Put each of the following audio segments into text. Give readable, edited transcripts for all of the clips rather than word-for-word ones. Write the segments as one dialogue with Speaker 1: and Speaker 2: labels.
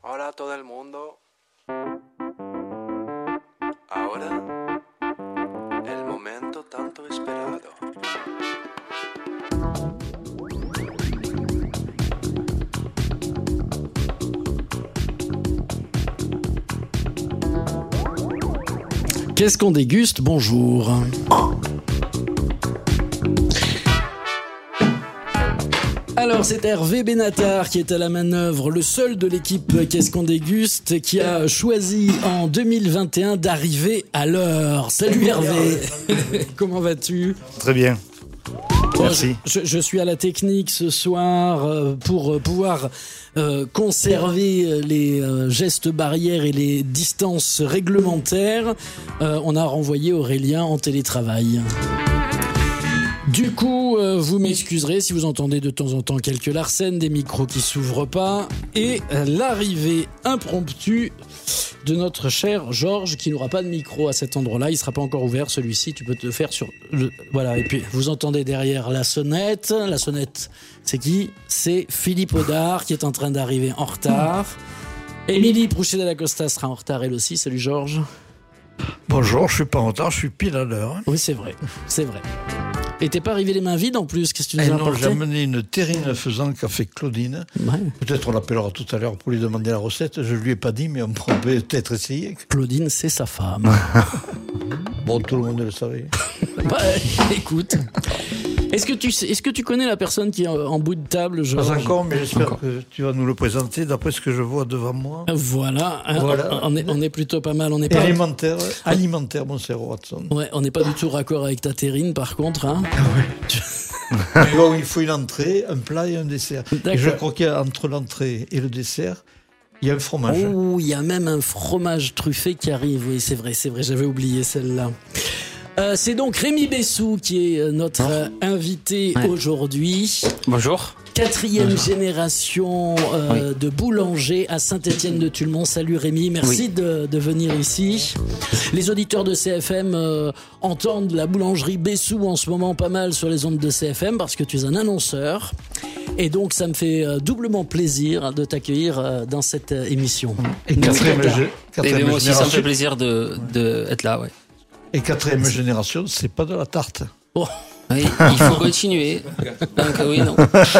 Speaker 1: Hola a todo el mundo. Ahora, el momento tanto esperado.
Speaker 2: Qu'est-ce qu'on déguste? Bonjour. Alors, c'est Hervé Benatar qui est à la manœuvre, le seul de l'équipe Qu'est-ce qu'on déguste, qui a choisi en 2021 d'arriver à l'heure. Salut Hervé. Comment vas-tu?
Speaker 3: Très bien. Merci.
Speaker 2: Je suis à la technique ce soir pour pouvoir conserver les gestes barrières et les distances réglementaires. On a renvoyé Aurélien en télétravail. Du coup, vous m'excuserez si vous entendez de temps en temps quelques larcènes, des micros qui s'ouvrent pas, et l'arrivée impromptue de notre cher Georges, qui n'aura pas de micro à cet endroit-là. Il sera pas encore ouvert, celui-ci. Tu peux te faire sur le... Voilà. Et puis, vous entendez derrière la sonnette. La sonnette, c'est qui? C'est Philippe Audard, qui est en train d'arriver en retard. Émilie Prouchet de la Costa sera en retard, elle aussi. Salut Georges.
Speaker 3: Bonjour, je suis pas en retard, je suis pile à l'heure.
Speaker 2: Oui, c'est vrai. C'est vrai. Et t'es pas arrivé les mains vides en plus? Qu'est-ce que tu nous as
Speaker 3: non,
Speaker 2: apporté?
Speaker 3: j'ai amené une terrine faisant qu'a fait Claudine.
Speaker 2: Ouais.
Speaker 3: Peut-être on l'appellera tout à l'heure pour lui demander la recette. Je lui ai pas dit, mais on pourrait peut-être essayer.
Speaker 2: Claudine, c'est sa femme.
Speaker 3: Bon, tout le monde le savait.
Speaker 2: Bah, écoute. Est-ce que tu connais la personne qui est en bout de table, Georges?
Speaker 3: Pas encore, mais j'espère que tu vas nous le présenter d'après ce que je vois devant moi.
Speaker 2: Voilà. On est plutôt pas mal. On est pas...
Speaker 3: Alimentaire, mon cher Watson.
Speaker 2: Ouais, on n'est pas du tout raccord avec ta terrine, par contre. Hein.
Speaker 3: Mais bon, il faut une entrée, un plat et un dessert. Et je crois qu'entre l'entrée et le dessert, il y a un fromage.
Speaker 2: Oh, il y a même un fromage truffé qui arrive. Oui, c'est vrai, j'avais oublié celle-là. C'est donc Rémi Bessou qui est notre invité aujourd'hui.
Speaker 4: Bonjour.
Speaker 2: 4e génération de boulanger à Saint-Étienne-de-Tulmont. Salut Rémi, merci de venir ici. Les auditeurs de CFM entendent la boulangerie Bessou en ce moment pas mal sur les ondes de CFM parce que tu es un annonceur. Et donc ça me fait doublement plaisir de t'accueillir dans cette émission.
Speaker 3: Et
Speaker 4: moi aussi ça me fait plaisir d'être là, ouais.
Speaker 3: Et 4e génération, c'est pas de la tarte.
Speaker 2: Oh.
Speaker 4: Oui, il faut continuer. Donc oui, non.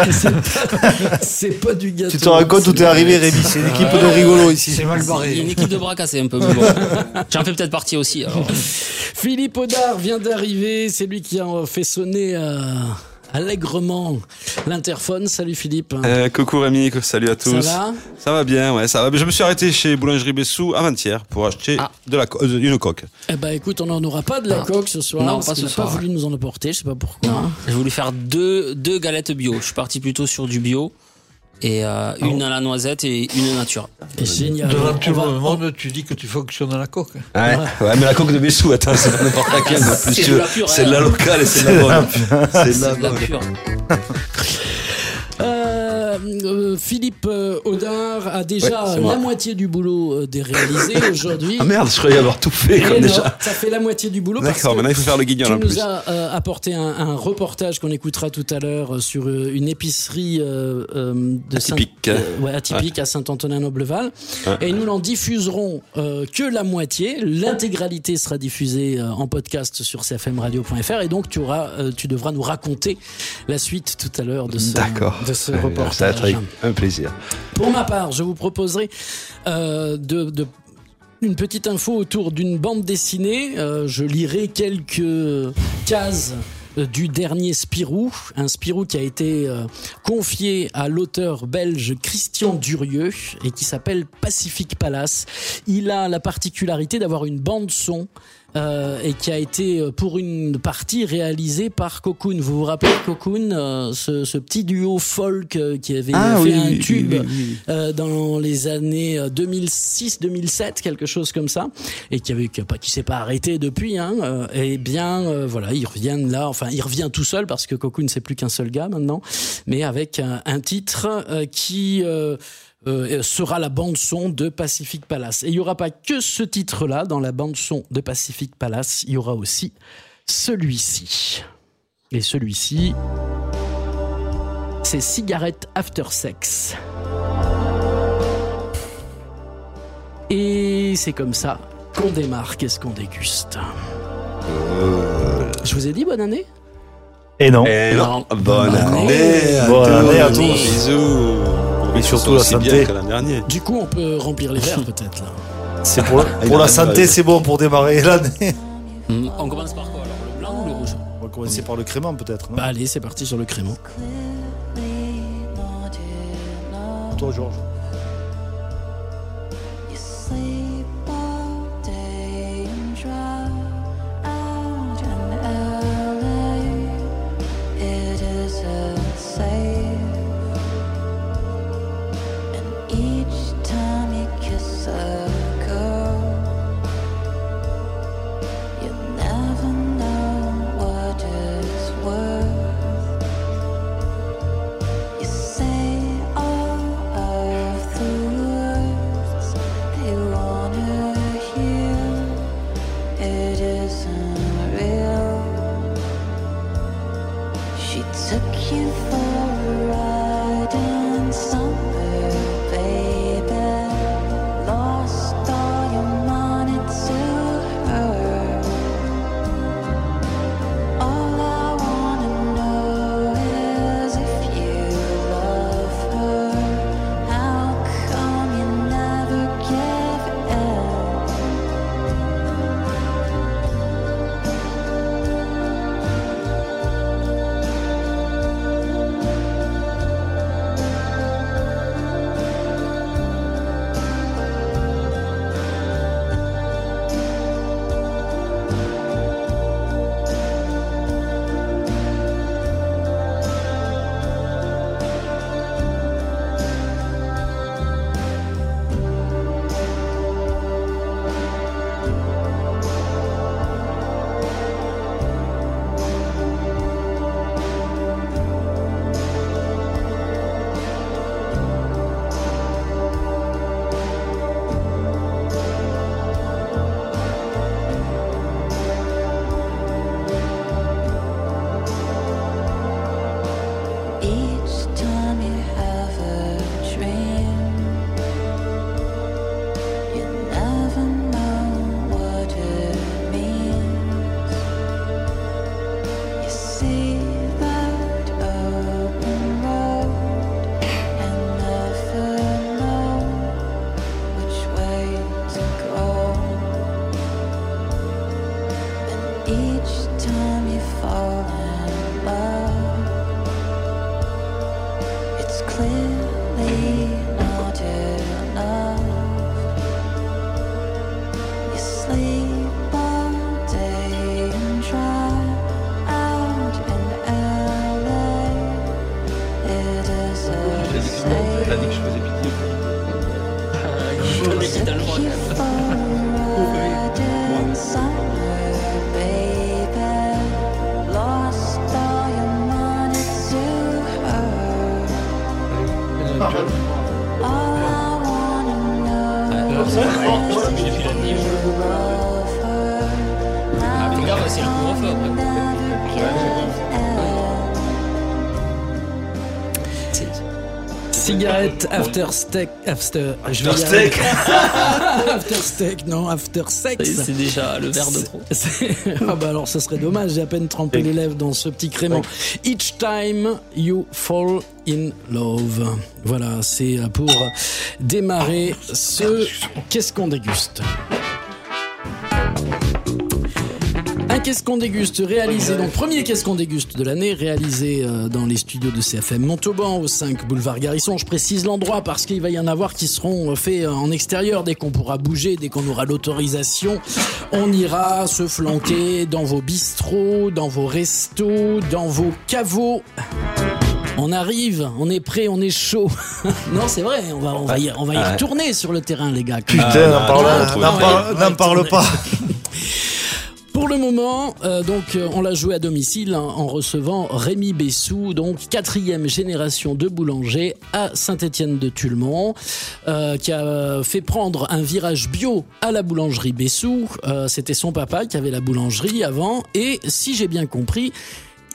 Speaker 2: C'est pas du gâteau.
Speaker 5: Tu te rends compte où t'es arrivé, Rémi? C'est une équipe de rigolos ici.
Speaker 3: C'est mal barré.
Speaker 4: Il y a une équipe de bras cassés un peu, mais bon. J'en fais peut-être partie aussi. Alors.
Speaker 2: Philippe Audard vient d'arriver. C'est lui qui a fait sonner allègrement l'interphone. Salut Philippe.
Speaker 5: Coucou Rémi, salut à tous.
Speaker 2: Ça va?
Speaker 5: Ça va bien, ouais, ça va. Je me suis arrêté chez Boulangerie Bessou avant-hier pour acheter une coque.
Speaker 2: Eh ben écoute, on n'en aura pas de la coque ce soir.
Speaker 4: Non,
Speaker 2: parce
Speaker 4: pas
Speaker 2: qu'il
Speaker 4: ce
Speaker 2: n'a
Speaker 4: soir.
Speaker 2: pas voulu nous en apporter, je sais pas pourquoi.
Speaker 4: Non. J'ai voulu faire deux galettes bio. Je suis parti plutôt sur du bio. Et une à la noisette et une nature.
Speaker 2: C'est génial.
Speaker 3: Devant tout le monde, tu dis que tu fonctionnes à la coque.
Speaker 5: Ouais, mais la coque de Bessou, attends, c'est pas n'importe laquelle.
Speaker 4: C'est de la pure.
Speaker 5: C'est de la locale et c'est de la bonne. C'est de la
Speaker 4: C'est de la
Speaker 5: bonne.
Speaker 4: pure.
Speaker 2: Philippe Audard a déjà
Speaker 5: c'est moi.
Speaker 2: la moitié du boulot réalisé aujourd'hui.
Speaker 5: Ah merde, je croyais avoir tout fait
Speaker 2: Et
Speaker 5: comme
Speaker 2: non,
Speaker 5: déjà.
Speaker 2: ça fait la moitié du boulot. parce
Speaker 5: D'accord,
Speaker 2: que
Speaker 5: maintenant il faut faire le guignol en
Speaker 2: tu nous
Speaker 5: plus.
Speaker 2: as apporté un reportage qu'on écoutera tout à l'heure sur une épicerie de
Speaker 5: Atypique.
Speaker 2: atypique à Saint-Antonin-Nobleval.
Speaker 5: Ouais.
Speaker 2: Et nous n'en diffuserons que la moitié. L'intégralité sera diffusée en podcast sur cfmradio.fr. Et donc tu devras nous raconter la suite tout à l'heure de ce reportage.
Speaker 5: Ça va être un plaisir.
Speaker 2: Pour ma part, je vous proposerai une petite info autour d'une bande dessinée. Je lirai quelques cases du dernier Spirou, un Spirou qui a été confié à l'auteur belge Christian Durieux et qui s'appelle Pacific Palace. Il a la particularité d'avoir une bande son et qui a été pour une partie réalisée par Cocoon. Vous vous rappelez Cocoon, ce petit duo folk qui avait fait un tube dans les années 2006-2007, quelque chose comme ça, et qui s'est pas arrêté depuis. Et bien voilà, ils reviennent là. Enfin, il revient tout seul parce que Cocoon c'est plus qu'un seul gars maintenant, mais avec un titre qui sera la bande-son de Pacific Palace. Et il n'y aura pas que ce titre-là dans la bande-son de Pacific Palace, il y aura aussi celui-ci. Et celui-ci, c'est Cigarette After Sex. Et c'est comme ça qu'on démarre. Qu'est-ce qu'on déguste? Je vous ai dit bonne année?
Speaker 6: Et non.
Speaker 5: Bonne année
Speaker 6: à tous.
Speaker 5: Bisous.
Speaker 6: Et surtout la
Speaker 5: aussi
Speaker 6: santé.
Speaker 5: bien que l'an dernier.
Speaker 2: Du coup, on peut remplir les verres peut-être là.
Speaker 6: C'est pour la santé, c'est bon pour démarrer l'année.
Speaker 4: On commence par quoi alors? Le blanc ou le rouge?
Speaker 6: On va commencer par le crément peut-être. Non
Speaker 2: Bah allez, c'est parti sur le crément.
Speaker 6: Toi, Georges.
Speaker 2: Cigarette after steak, after steak, non, after sex.
Speaker 4: C'est déjà le verre de trop.
Speaker 2: Ah bah alors ça serait dommage, j'ai à peine trempé les lèvres dans ce petit crément. Each time you fall in love. Voilà, c'est pour démarrer ce Qu'est-ce qu'on déguste. Un Qu'est-ce qu'on déguste réalisé, donc premier Qu'est-ce qu'on déguste de l'année, réalisé dans les studios de CFM Montauban au 5 boulevard Garrison. Je précise l'endroit parce qu'il va y en avoir qui seront faits en extérieur dès qu'on pourra bouger, dès qu'on aura l'autorisation. On ira se flanquer dans vos bistrots, dans vos restos, dans vos caveaux. On arrive, on est prêt, on est chaud. Non, c'est vrai, on va y retourner sur le terrain, les gars.
Speaker 6: Putain, n'en parle pas.
Speaker 2: Pour le moment, donc on l'a joué à domicile en recevant Rémi Bessou, donc 4e génération de boulanger à Saint-Étienne-de-Tulmont, qui a fait prendre un virage bio à la boulangerie Bessou. C'était son papa qui avait la boulangerie avant, et si j'ai bien compris,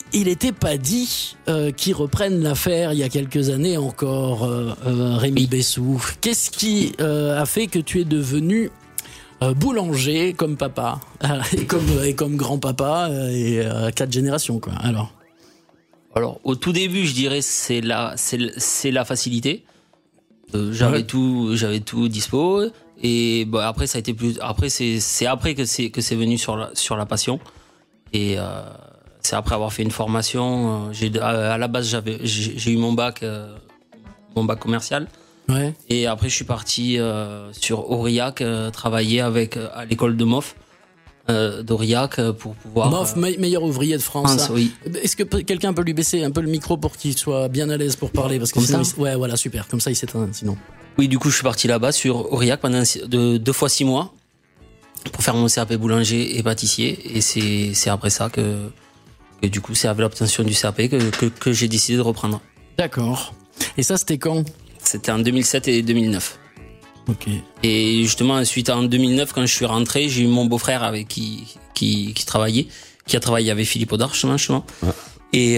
Speaker 2: il n'était pas dit qu'ils reprennent l'affaire il y a quelques années encore, Rémi Bessou. Qu'est-ce qui a fait que tu es devenu boulanger comme papa et comme grand-papa et 4 générations, quoi.
Speaker 4: Alors, au tout début, je dirais c'est la facilité. J'avais tout dispo. Et bah, après, ça a été plus. Après, c'est après que c'est venu sur la passion. Et c'est après avoir fait une formation. À la base, j'ai eu mon bac commercial.
Speaker 2: Ouais.
Speaker 4: Et après, je suis parti sur Aurillac travailler à l'école de MOF d'Aurillac pour pouvoir.
Speaker 2: MOF, meilleur ouvrier de France.
Speaker 4: Oui.
Speaker 2: Est-ce que quelqu'un peut lui baisser un peu le micro pour qu'il soit bien à l'aise pour parler, parce que
Speaker 4: comme
Speaker 2: sinon,
Speaker 4: ça.
Speaker 2: ouais, voilà, super. Comme ça, il s'éteint. Sinon.
Speaker 4: Oui, du coup, je suis parti là-bas sur Aurillac pendant 2 fois 6 mois pour faire mon CAP boulanger et pâtissier. Et c'est après ça que du coup, c'est avec l'obtention du CAP que j'ai décidé de reprendre.
Speaker 2: D'accord. Et ça, c'était quand?
Speaker 4: C'était en 2007 et 2009.
Speaker 2: Ok.
Speaker 4: Et justement, ensuite, en 2009, quand je suis rentré, j'ai eu mon beau-frère avec qui travaillait, qui a travaillé avec Philippe Audard, justement. Ouais. Et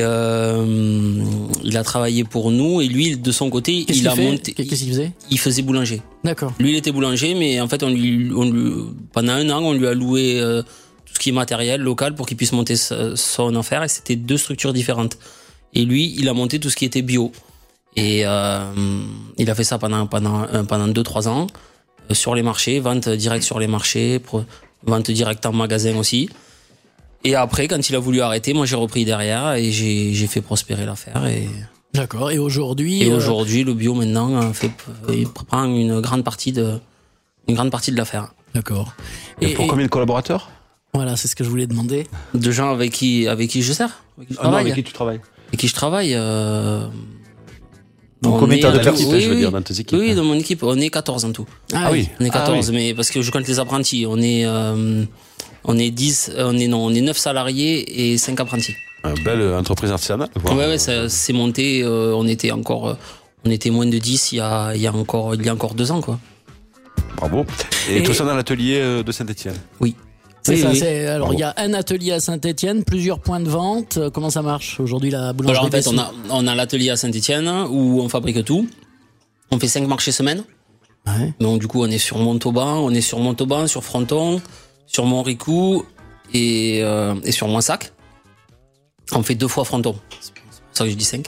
Speaker 4: il a travaillé pour nous. Et lui, de son côté,
Speaker 2: Qu'est-ce qu'il faisait?
Speaker 4: Il faisait boulanger.
Speaker 2: D'accord.
Speaker 4: Lui, il était boulanger, mais en fait, pendant 1 an, on lui a loué tout ce qui est matériel local pour qu'il puisse monter son affaire. Et c'était 2 structures différentes. Et lui, il a monté tout ce qui était bio. Et il a fait ça pendant 2-3 ans sur les marchés, vente directe sur les marchés, vente directe en magasin aussi. Et après, quand il a voulu arrêter, moi j'ai repris derrière et j'ai fait prospérer l'affaire.
Speaker 2: D'accord. Et aujourd'hui,
Speaker 4: le bio maintenant il prend une grande partie de l'affaire.
Speaker 2: D'accord.
Speaker 5: Et pour combien de collaborateurs?
Speaker 2: Voilà, c'est ce que je voulais demander.
Speaker 4: De gens avec qui je sers,
Speaker 5: avec qui tu travailles?
Speaker 4: Avec qui je travaille.
Speaker 5: Donc combien t'as de personnes,
Speaker 4: oui,
Speaker 5: je veux dire, dans tes équipes?
Speaker 4: Oui, dans mon équipe, on est 14 en tout.
Speaker 5: Ah oui.
Speaker 4: On est 14, mais parce que je compte les apprentis. On est 9 salariés et 5 apprentis.
Speaker 5: Une belle entreprise artisanale.
Speaker 4: Ouais, ça s'est monté, on était moins de 10 il y a encore 2 ans, quoi.
Speaker 5: Bravo. Et tout ça dans l'atelier de Saint-Étienne?
Speaker 4: Oui.
Speaker 2: C'est ça,
Speaker 4: oui.
Speaker 2: Alors, il y a un atelier à Saint-Étienne, plusieurs points de vente. Comment ça marche aujourd'hui, la boulangerie?
Speaker 4: Alors, en fait, on a l'atelier à Saint-Étienne où on fabrique tout. On fait 5 marchés semaine.
Speaker 2: Ouais.
Speaker 4: Donc, du coup, on est sur Montauban, sur Fronton, sur Montricou et sur Moissac. On fait 2 fois Fronton. C'est pour ça que je dis 5.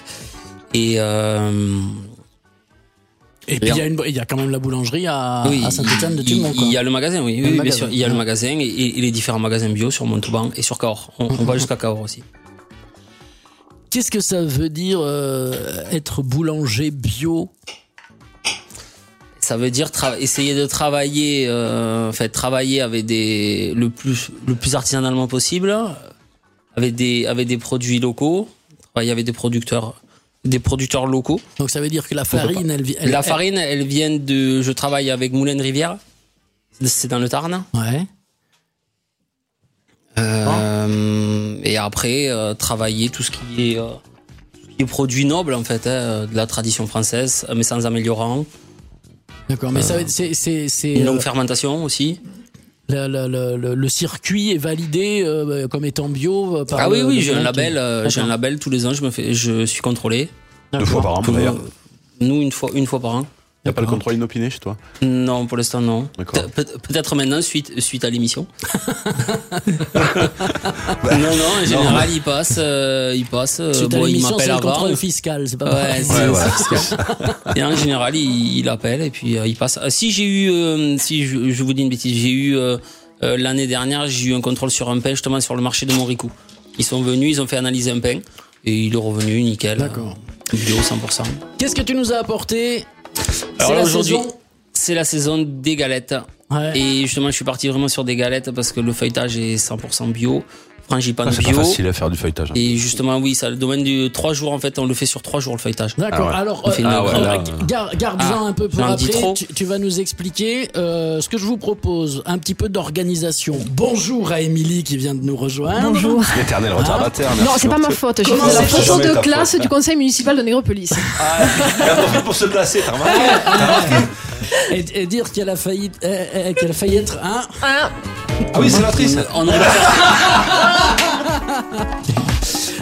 Speaker 2: Et puis il y a quand même la boulangerie à Saint-Étienne de Tulmont.
Speaker 4: Il y a le magasin, oui, bien sûr. Il y a le magasin et les différents magasins bio sur Montauban et sur Cahors. On va jusqu'à Cahors aussi.
Speaker 2: Qu'est-ce que ça veut dire être boulanger bio?
Speaker 4: Ça veut dire essayer de travailler, travailler avec le plus artisanalement possible, avec des produits locaux, travailler avec des producteurs locaux.
Speaker 2: Donc ça veut dire que la farine,
Speaker 4: elle vient de. Je travaille avec Moulin de Rivière. C'est dans le Tarn.
Speaker 2: Ouais.
Speaker 4: Et après, travailler tout ce qui est produits nobles, en fait, de la tradition française, mais sans améliorant.
Speaker 2: D'accord, mais ça c'est
Speaker 4: une longue fermentation aussi.
Speaker 2: Le circuit est validé comme étant bio par
Speaker 4: oui, j'ai un label tous les ans, je suis contrôlé.
Speaker 5: 2 fois par an d'ailleurs.
Speaker 4: Nous une fois par an.
Speaker 5: Il n'y a pas le contrôle inopiné chez toi?
Speaker 4: Non, pour l'instant non. Peut-être maintenant suite à l'émission. Non, en général il passe.
Speaker 2: Suite à l'émission, c'est le contrôle fiscal, c'est pas vrai.
Speaker 4: Ouais, fiscal. Et en général il appelle et puis il passe. Si je vous dis une bêtise, j'ai eu l'année dernière, j'ai eu un contrôle sur un pain justement sur le marché de Montricou. Ils sont venus, ils ont fait analyser un pain et il est revenu nickel.
Speaker 2: D'accord.
Speaker 4: Bio 100%.
Speaker 2: Qu'est-ce que tu nous as apporté?
Speaker 4: Alors aujourd'hui, c'est la saison des galettes.
Speaker 2: Ouais.
Speaker 4: Et justement, je suis parti vraiment sur des galettes parce que le feuilletage est 100% bio. Frangipane bio.
Speaker 5: C'est pas facile à faire du feuilletage.
Speaker 4: Et justement, oui, ça le domaine du 3 jours, en fait, on le fait sur 3 jours le feuilletage.
Speaker 2: D'accord. Alors, garde-en un peu pour après. Tu vas nous expliquer ce que je vous propose, un petit peu d'organisation. Bonjour à Émilie qui vient de nous rejoindre.
Speaker 7: Bonjour.
Speaker 5: L'éternel retardataire.
Speaker 7: Non, c'est pas ma faute. J'ai fait la photo de classe du conseil municipal de Nègrepelisse.
Speaker 5: Elle a profité pour se placer, t'as remarqué?
Speaker 2: Et dire qu'elle a failli être un.
Speaker 5: Ah oui, c'est l'actrice.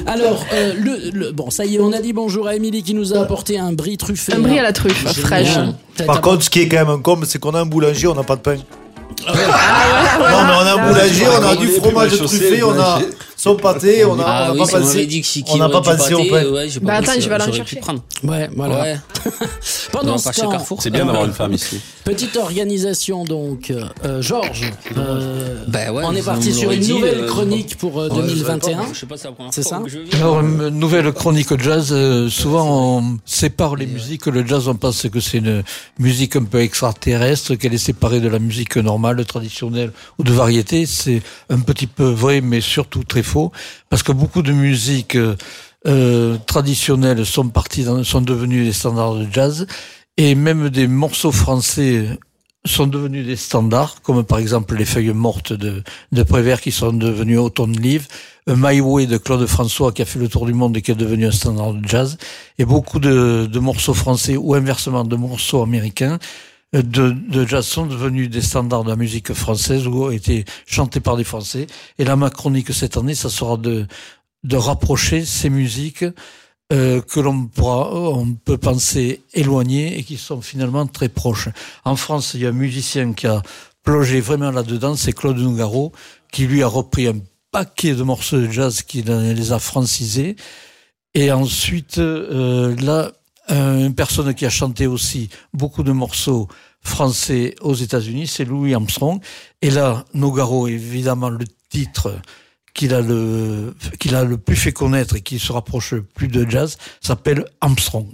Speaker 2: Alors, bon, ça y est, on a dit bonjour à Émilie qui nous a apporté un brie truffé.
Speaker 7: Un brie à la truffe, fraîche.
Speaker 6: Par contre, ce qui est quand même un comble, c'est qu'on a un boulanger, on n'a pas de pain.
Speaker 7: Ah ouais.
Speaker 6: Non, mais on a un boulanger, on a du fromage truffé, on a son pâté, on n'a pas passé. On n'a pas passé au pain.
Speaker 7: Bah attends, je vais aller en chercher.
Speaker 2: Ouais, voilà.
Speaker 4: Ouais.
Speaker 2: Pendant ce temps,
Speaker 5: C'est bien d'avoir une femme ici.
Speaker 2: petite organisation donc. Georges,
Speaker 4: Bah ouais,
Speaker 2: on est
Speaker 4: vous
Speaker 2: parti
Speaker 4: me
Speaker 2: sur
Speaker 4: l'aurez
Speaker 2: une
Speaker 4: dit,
Speaker 2: nouvelle chronique pour 2021.
Speaker 4: Je sais pas si c'est la première
Speaker 2: C'est
Speaker 4: fois
Speaker 2: ça
Speaker 4: que je viens.
Speaker 3: Alors, une nouvelle chronique jazz, souvent on sépare les musiques. Le jazz, on pense que c'est une musique un peu extraterrestre, qu'elle est séparée de la musique normale, traditionnelle ou de variété. C'est un petit peu vrai, mais surtout très faux, parce que beaucoup de musiques traditionnelles sont devenues des standards de jazz, et même des morceaux français sont devenus des standards, comme par exemple les Feuilles mortes de Prévert qui sont devenues Autumn Leaves, My Way de Claude François qui a fait le tour du monde et qui est devenu un standard de jazz, et beaucoup de morceaux français ou inversement de morceaux américains de jazz sont devenus des standards de la musique française ou ont été chantés par des Français. Et là, ma chronique cette année, ça sera de rapprocher ces musiques que on peut penser éloignées et qui sont finalement très proches. En France, il y a un musicien qui a plongé vraiment là-dedans, c'est Claude Nougaro, qui lui a repris un paquet de morceaux de jazz, qui les a francisés. Et ensuite, une personne qui a chanté aussi beaucoup de morceaux français aux États-Unis, c'est Louis Armstrong. Et là, Nougaro, évidemment, le titre qu'il a le plus fait connaître et qui se rapproche le plus de jazz, s'appelle Armstrong.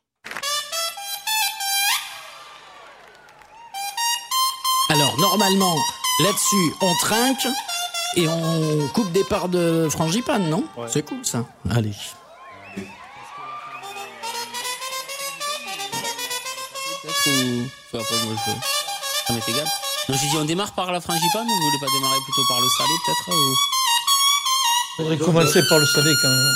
Speaker 2: Alors, normalement, là-dessus, on trinque et on coupe des parts de frangipane, non ? Ouais. C'est cool, ça. Allez.
Speaker 4: Après, moi, ça m'est égal. Non, j'ai dit, on démarre par la frangipane ou vous voulez pas démarrer plutôt par le salé, peut-être ou...
Speaker 3: Il faudrait commencer par le salé quand même.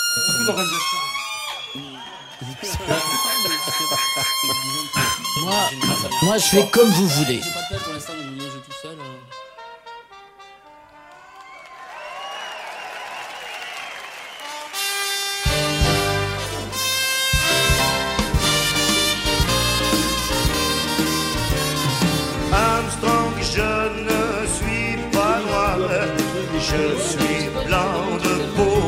Speaker 2: Moi, je fais comme vous voulez.
Speaker 4: J'ai pas de pelle pour l'instant, donc je mange tout seul.
Speaker 8: Armstrong, je ne suis pas noir, je suis blanc de peau.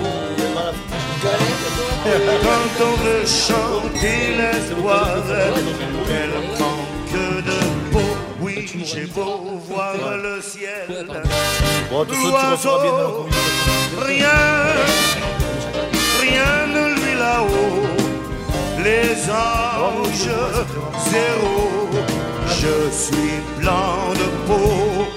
Speaker 8: Quand on veut chanter l'espoir, elle manque de peau. Oui, j'ai beau voir le ciel, l'oiseau, rien ne lui là-haut. Les anges, zéro. Je suis blanc de peau.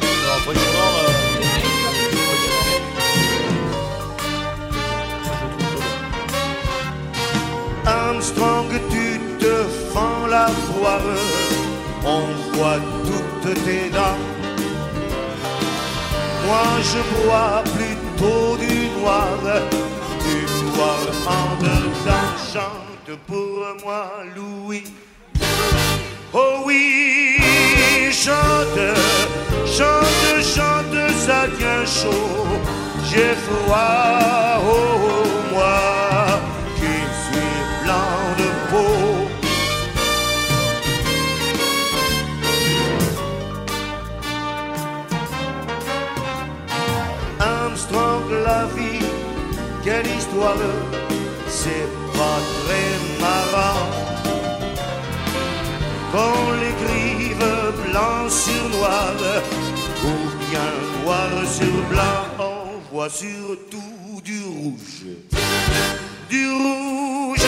Speaker 8: Armstrong, tu te fends la foire, on voit toutes tes dents. Moi je bois plutôt du noir en dedans. Chante pour moi, Louis. Oh oui, chante, chante, chante, ça devient chaud. J'ai froid, oh moi, qui suis blanc de peau. Armstrong, la vie, quelle histoire, c'est pas très marrant. Qu'on l'écrive blanc sur noir, ou bien noir sur blanc, on voit surtout du rouge. Du rouge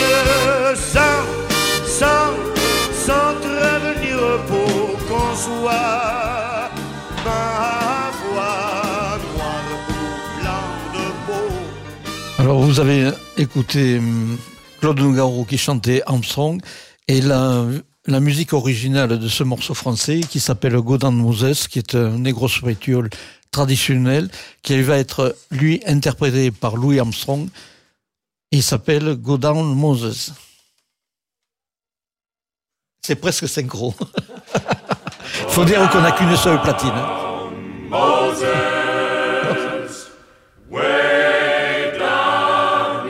Speaker 8: sans prévenir pour qu'on soit, ma foi, noir ou blanc de peau.
Speaker 3: Alors vous avez écouté Claude Nougaro qui chantait Armstrong, et la musique originale de ce morceau français qui s'appelle Go Down Moses, qui est un négro spirituel traditionnel, qui va être, lui, interprété par Louis Armstrong. Il s'appelle Go Down Moses. C'est presque synchro. Faut dire qu'on n'a qu'une seule platine.
Speaker 8: Moses, way down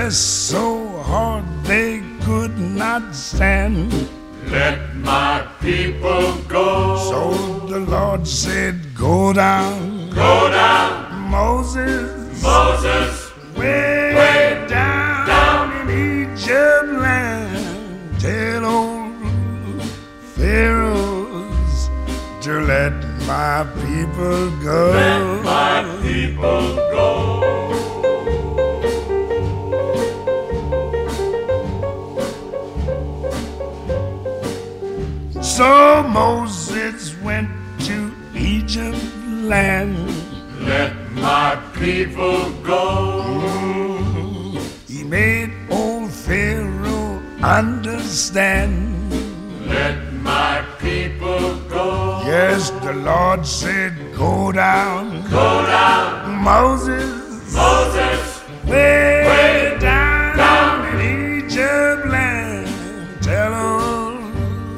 Speaker 8: pressed so hard they could not stand. Let my people go. So the Lord said, go down. Go down. Moses. Way down in Egypt land. Tell old Pharaohs to let my people go. Let my people go. So Moses went to Egypt land. Let my people go. He made old Pharaoh understand. Let my people go. Yes, the Lord said, go down. Go down. Moses. Way down in Egypt land. Tell old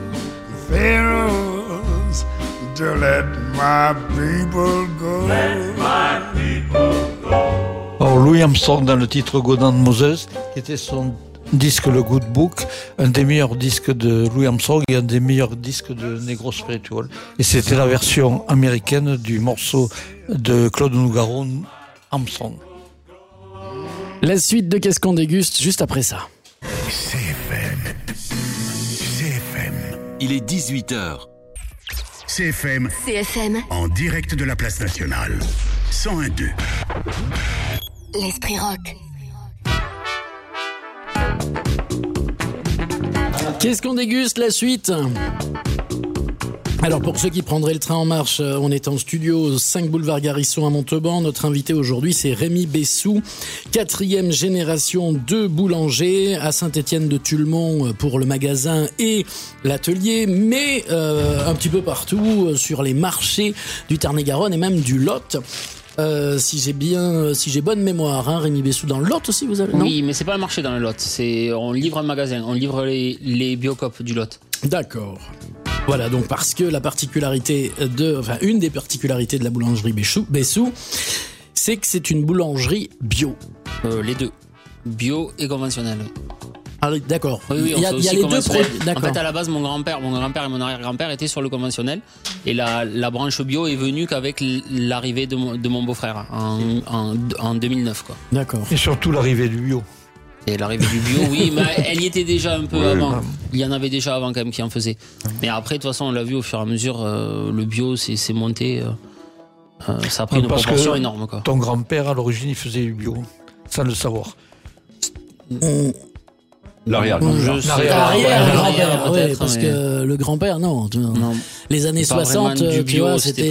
Speaker 8: Pharaohs to let my people go. Let my people go.
Speaker 3: Alors Louis Armstrong dans le titre Go Down Moses, qui était son disque Le Good Book, un des meilleurs disques de Louis Armstrong et un des meilleurs disques de Negro Spiritual. Et c'était la version américaine du morceau de Claude Nougaro, Armstrong.
Speaker 2: La suite de Qu'est-ce qu'on déguste juste après ça.
Speaker 9: CFM.
Speaker 10: Il est 18h.
Speaker 9: CFM. En direct de la place nationale. 101.2.
Speaker 11: L'esprit rock.
Speaker 2: Qu'est-ce qu'on déguste la suite ? Alors pour ceux qui prendraient le train en marche, on est en studio 5 boulevard Garisson à Montauban. Notre invité aujourd'hui c'est Rémi Bessou, 4e génération de boulanger à Saint-Étienne-de-Tulmont pour le magasin et l'atelier, mais un petit peu partout sur les marchés du Tarn-et-Garonne et même du Lot. Si j'ai bonne mémoire, hein, Rémi Bessou, dans le Lot aussi vous avez, non ?
Speaker 4: Oui, mais c'est pas un marché dans le Lot, on livre un magasin, on livre les Biocop du Lot.
Speaker 2: D'accord. Voilà, donc parce que une des particularités de la boulangerie Bessou, c'est que c'est une boulangerie bio.
Speaker 4: Les deux, bio et conventionnel.
Speaker 2: Ah oui, d'accord.
Speaker 4: Oui,
Speaker 2: il y a les deux produits.
Speaker 4: En fait, à la base, mon grand-père et mon arrière-grand-père étaient sur le conventionnel. Et la branche bio est venue qu'avec l'arrivée de mon beau-frère en 2009, quoi.
Speaker 2: D'accord.
Speaker 3: Et surtout l'arrivée du bio.
Speaker 4: Et l'arrivée du bio, oui, mais elle y était déjà un peu avant. Il y en avait déjà avant quand même qui en faisaient. Mais après, de toute façon, on l'a vu au fur et à mesure, le bio c'est monté. Ça a pris une proportion énorme, quoi.
Speaker 3: Ton grand-père, à l'origine, il faisait du bio, sans le savoir.
Speaker 2: L'arrière-grand-père, oui, parce que le grand-père, non. Les années 60, tu vois, c'était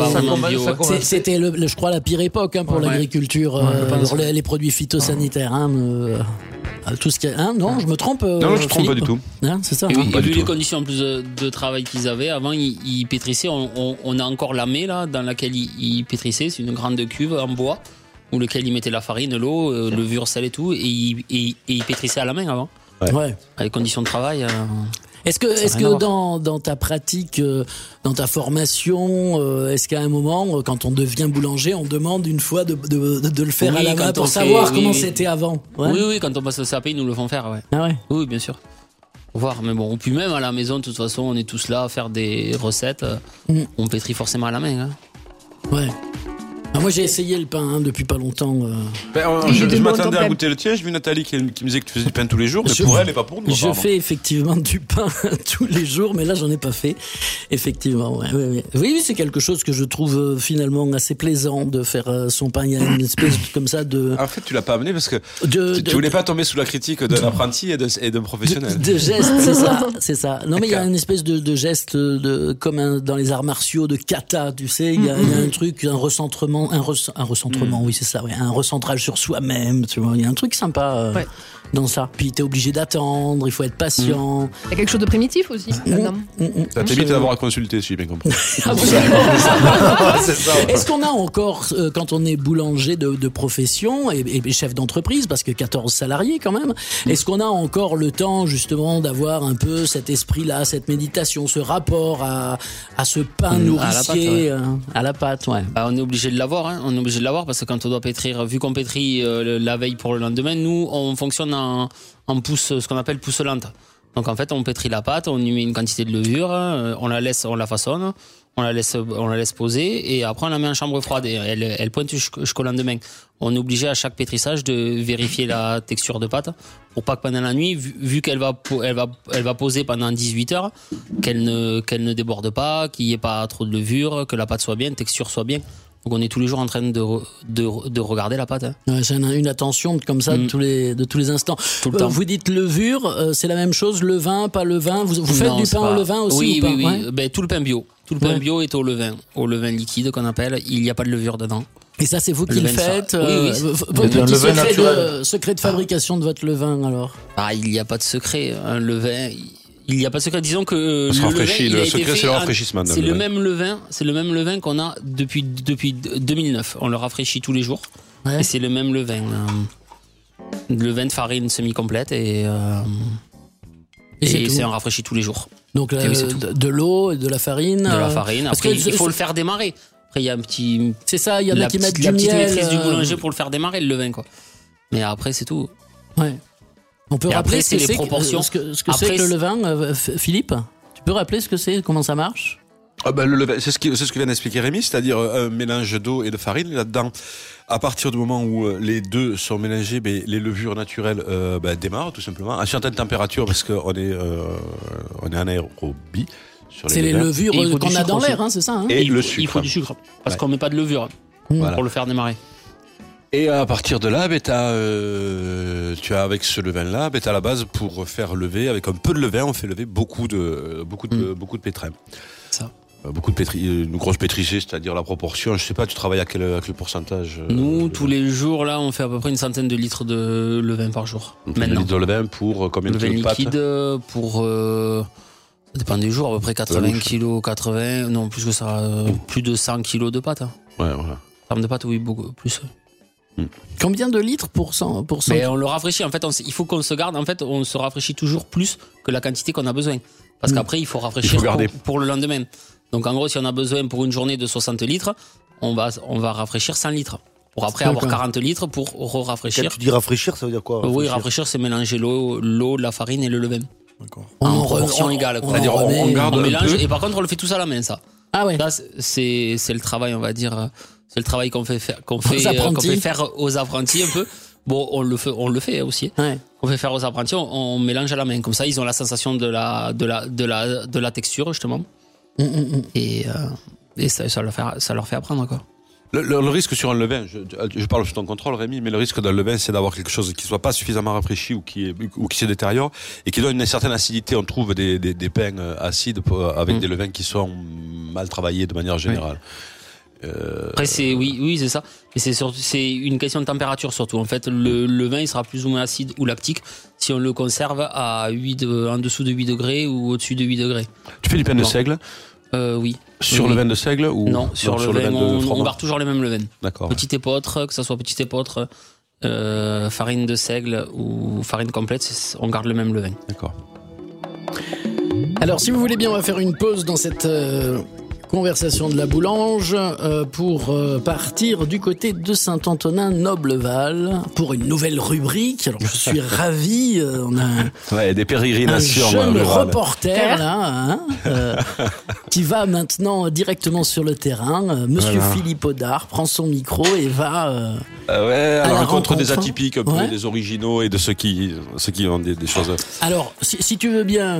Speaker 2: je crois, la pire époque pour l'agriculture, pour les produits phytosanitaires. Tout ce qui non, je me trompe.
Speaker 5: Non, je ne trompe pas du tout.
Speaker 2: C'est ça.
Speaker 4: Et vu les conditions en plus de travail qu'ils avaient, avant ils pétrissaient. On a encore la mée là dans laquelle ils pétrissaient. C'est une grande cuve en bois où lequel ils mettaient la farine, l'eau, le levure, sel et tout, et ils pétrissaient à la main avant.
Speaker 2: Ouais.
Speaker 4: Les conditions de travail.
Speaker 2: Est-ce que dans ta pratique, dans ta formation, est-ce qu'à un moment, quand on devient boulanger, on demande une fois de le faire à la main pour savoir comment c'était avant?
Speaker 4: Oui, quand on passe le CAP, ils nous le font faire. Ouais.
Speaker 2: Ah ouais.
Speaker 4: Oui, bien sûr. Voir, mais bon, puis même à la maison, de toute façon, on est tous là à faire des recettes. On pétrit forcément à la main. Hein.
Speaker 2: Ouais. Ah, moi j'ai essayé le pain depuis pas longtemps.
Speaker 5: Je m'attendais à goûter le tien. J'ai vu Nathalie qui me disait que tu faisais du pain tous les jours, mais pour elle et pas pour nous.
Speaker 2: Je fais effectivement du pain tous les jours, mais là j'en ai pas fait. Effectivement, oui, c'est quelque chose que je trouve finalement assez plaisant de faire son pain. Il y a une espèce comme ça de.
Speaker 5: En fait, tu l'as pas amené parce que tu voulais pas tomber sous la critique d'un apprenti et d'un professionnel.
Speaker 2: De geste, c'est ça. Non, mais il y a une espèce de geste comme dans les arts martiaux de kata, tu sais. Il y a un truc, un recentrement. Un recentrement, oui, c'est ça, un recentrage sur soi-même, tu vois. Il y a un truc sympa dans ça. Puis t'es obligé d'attendre, il faut être patient.
Speaker 7: Il y a quelque chose de primitif aussi.
Speaker 5: Ça t'évite d'avoir à consulter, si j'ai bien compris.
Speaker 2: C'est ça. Est-ce qu'on a encore, quand on est boulanger de profession et chef d'entreprise, parce que 14 salariés quand même, est-ce qu'on a encore le temps justement d'avoir un peu cet esprit-là, cette méditation, ce rapport à ce pain nourricier à la pâte, ouais.
Speaker 4: Bah, on est obligé de l'avoir, hein. On est obligé de l'avoir parce que quand on doit pétrir, vu qu'on pétrit la veille pour le lendemain, nous on fonctionne en pousse, ce qu'on appelle pousse lente. Donc en fait, on pétrit la pâte, on y met une quantité de levure, on la façonne, on la laisse poser et après on la met en chambre froide et elle pointe jusqu'au lendemain. On est obligé à chaque pétrissage de vérifier la texture de pâte pour pas que pendant la nuit, vu qu'elle va poser pendant 18 heures, qu'elle ne déborde pas, qu'il n'y ait pas trop de levure, que la pâte soit bien, la texture soit bien. Donc on est tous les jours en train de regarder la pâte. Hein.
Speaker 2: Ouais, j'ai une attention comme ça de tous les instants. Tout le temps. Vous dites levure, c'est la même chose, levain, pas levain. Vous faites du pain au levain aussi
Speaker 4: oui,
Speaker 2: ou pas?
Speaker 4: Oui. Ouais. Ben, tout le pain bio. Tout le pain bio est au levain liquide qu'on appelle. Il n'y a pas de levure dedans.
Speaker 2: Et ça, c'est vous qui le faites.
Speaker 4: Votre
Speaker 2: petit secret de fabrication de votre levain alors?
Speaker 4: Il n'y a pas de secret. Un levain. Il n'y a pas de secret. Disons que
Speaker 5: le secret, c'est le rafraîchissement.
Speaker 4: C'est le même levain qu'on a depuis 2009. On le rafraîchit tous les jours. Ouais. Et c'est le même levain. Le levain de farine semi-complète et c'est un rafraîchi tous les jours.
Speaker 2: Donc de l'eau et de la farine.
Speaker 4: De la farine. Après, il faut le faire démarrer. Après, il y a un petit.
Speaker 2: C'est ça. Il y en a qui mettent du miel.
Speaker 4: La petite maîtrise du boulanger pour le faire démarrer le levain, quoi. Mais après, c'est tout.
Speaker 2: Ouais. On peut rappeler
Speaker 4: c'est les proportions.
Speaker 2: Ce que c'est que le levain, Philippe? Tu peux rappeler ce que c'est, comment ça marche?
Speaker 5: Le levain, c'est ce que vient d'expliquer Rémi, c'est-à-dire un mélange d'eau et de farine. Là-dedans, à partir du moment où les deux sont mélangés, les levures naturelles démarrent tout simplement à certaines températures parce qu'on est en aérobie.
Speaker 2: C'est les levures qu'on a dans l'air, c'est ça, hein?
Speaker 5: Et le sucre.
Speaker 4: Il faut du sucre parce qu'on met pas de levure pour le faire démarrer.
Speaker 5: Et à partir de là, tu as avec ce levain-là, à la base pour faire lever, avec un peu de levain, on fait lever beaucoup de pétrins.
Speaker 4: Ça.
Speaker 5: Beaucoup de une grosse pétrissée, c'est-à-dire la proportion. Je sais pas, tu travailles à quel pourcentage?
Speaker 4: Nous, tous les jours, là, on fait à peu près 100 de litres de levain par jour.
Speaker 5: Maintenant. De litres de levain pour combien de kilos de pâte?
Speaker 4: Liquide pour, ça dépend des jours, à peu près 80 kilos, non, plus que ça, plus de 100 kilos de pâte. Hein.
Speaker 5: Ouais, voilà.
Speaker 4: En termes de pâte, oui, beaucoup plus.
Speaker 2: Combien de litres pour 100?
Speaker 4: Mais on le rafraîchit. En fait, il faut qu'on se garde. En fait, on se rafraîchit toujours plus que la quantité qu'on a besoin. Parce qu'après, il faut rafraîchir pour le lendemain. Donc, en gros, si on a besoin pour une journée de 60 litres, on va rafraîchir 100 litres. Pour après avoir 40 litres pour rafraîchir.
Speaker 6: Quand tu dis rafraîchir, ça veut dire quoi?
Speaker 4: Oui, rafraîchir, c'est mélanger l'eau, la farine et le levain. D'accord. En proportion égale.
Speaker 5: C'est-à-dire, on garde
Speaker 4: on mélange.
Speaker 5: Un peu.
Speaker 4: Et par contre, on le fait tous à la main, ça.
Speaker 2: Ah ouais.
Speaker 4: Là, c'est le travail, on va dire. C'est le travail qu'on fait faire aux apprentis un peu. Bon, on le fait aussi. Ouais. On fait faire aux apprentis, on mélange à la main. Comme ça, ils ont la sensation de la texture, justement. Et ça leur fait apprendre, quoi.
Speaker 5: Le risque sur un levain, je parle sous ton contrôle, Rémi, mais le risque d'un levain, c'est d'avoir quelque chose qui soit pas suffisamment rafraîchi ou qui se détériore et qui donne une certaine acidité. On trouve des pains acides avec des levains qui sont mal travaillés de manière générale. Oui.
Speaker 4: Après, c'est ça. Et c'est une question de température surtout. En fait, le vin, il sera plus ou moins acide ou lactique si on le conserve à en dessous de 8 degrés ou au-dessus de 8 degrés.
Speaker 5: Tu fais du pain de seigle?
Speaker 4: Oui.
Speaker 5: Sur le vin de seigle ou
Speaker 4: non, sur le vin on garde toujours les mêmes levains.
Speaker 5: D'accord.
Speaker 4: Petit épeautre, que ça soit petit épeautre, farine de seigle ou farine complète, on garde le même levain.
Speaker 5: D'accord.
Speaker 2: Alors, si vous voulez bien, on va faire une pause dans cette conversation de la boulange pour partir du côté de Saint-Antonin-Nobleval pour une nouvelle rubrique. Alors, je suis ravi. On a
Speaker 5: des pérégrinations.
Speaker 2: Un jeune reporter là, qui va maintenant directement sur le terrain. Monsieur Philippe Audard prend son micro et va
Speaker 5: à la rencontre des atypiques, un peu des originaux et de ceux qui ont des choses.
Speaker 2: Alors, si tu veux bien.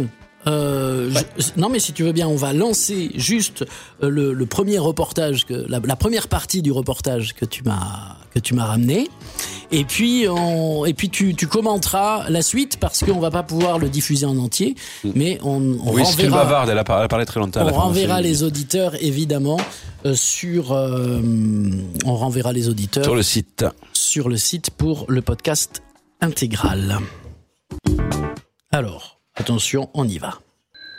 Speaker 2: Non, mais si tu veux bien, on va lancer juste le premier reportage, la première partie du reportage que tu m'as ramené, et puis tu commenteras la suite parce qu'on va pas pouvoir le diffuser en entier, mais on renverra.
Speaker 5: C'est une bavarde, elle a parlé très longtemps.
Speaker 2: On renverra les auditeurs évidemment on renverra les auditeurs sur le site pour le podcast intégral. Alors. Attention, on y va.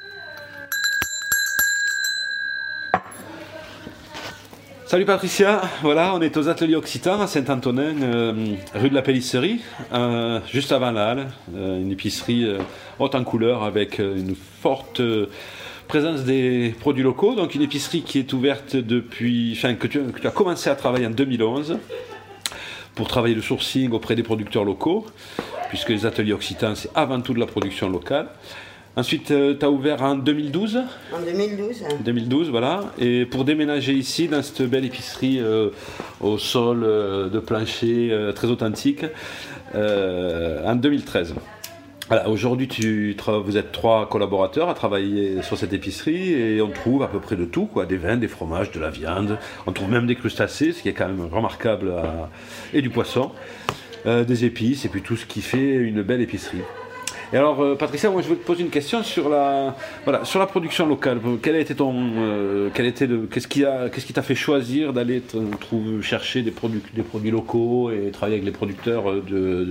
Speaker 5: Salut Patricia, voilà, on est aux Ateliers Occitans à Saint-Antonin, rue de la Pélisserie, juste avant la halle, une épicerie haute en couleur avec une forte présence des produits locaux, donc une épicerie qui est ouverte que tu as commencé à travailler en 2011. pour travailler le sourcing auprès des producteurs locaux, puisque les ateliers occitans, c'est avant tout de la production locale. Ensuite, tu as ouvert en 2012 ?
Speaker 10: En 2012.
Speaker 5: 2012, voilà. Et pour déménager ici, dans cette belle épicerie au sol de plancher très authentique, en 2013. Voilà, aujourd'hui, vous êtes 3 collaborateurs à travailler sur cette épicerie et on trouve à peu près de tout, quoi, des vins, des fromages, de la viande. On trouve même des crustacés, ce qui est quand même remarquable, et du poisson, des épices et puis tout ce qui fait une belle épicerie. Et alors, Patricia, moi je veux te poser une question sur la production locale. Qu'est-ce qui t'a fait choisir d'aller chercher des produits locaux et travailler avec les producteurs d'ici ?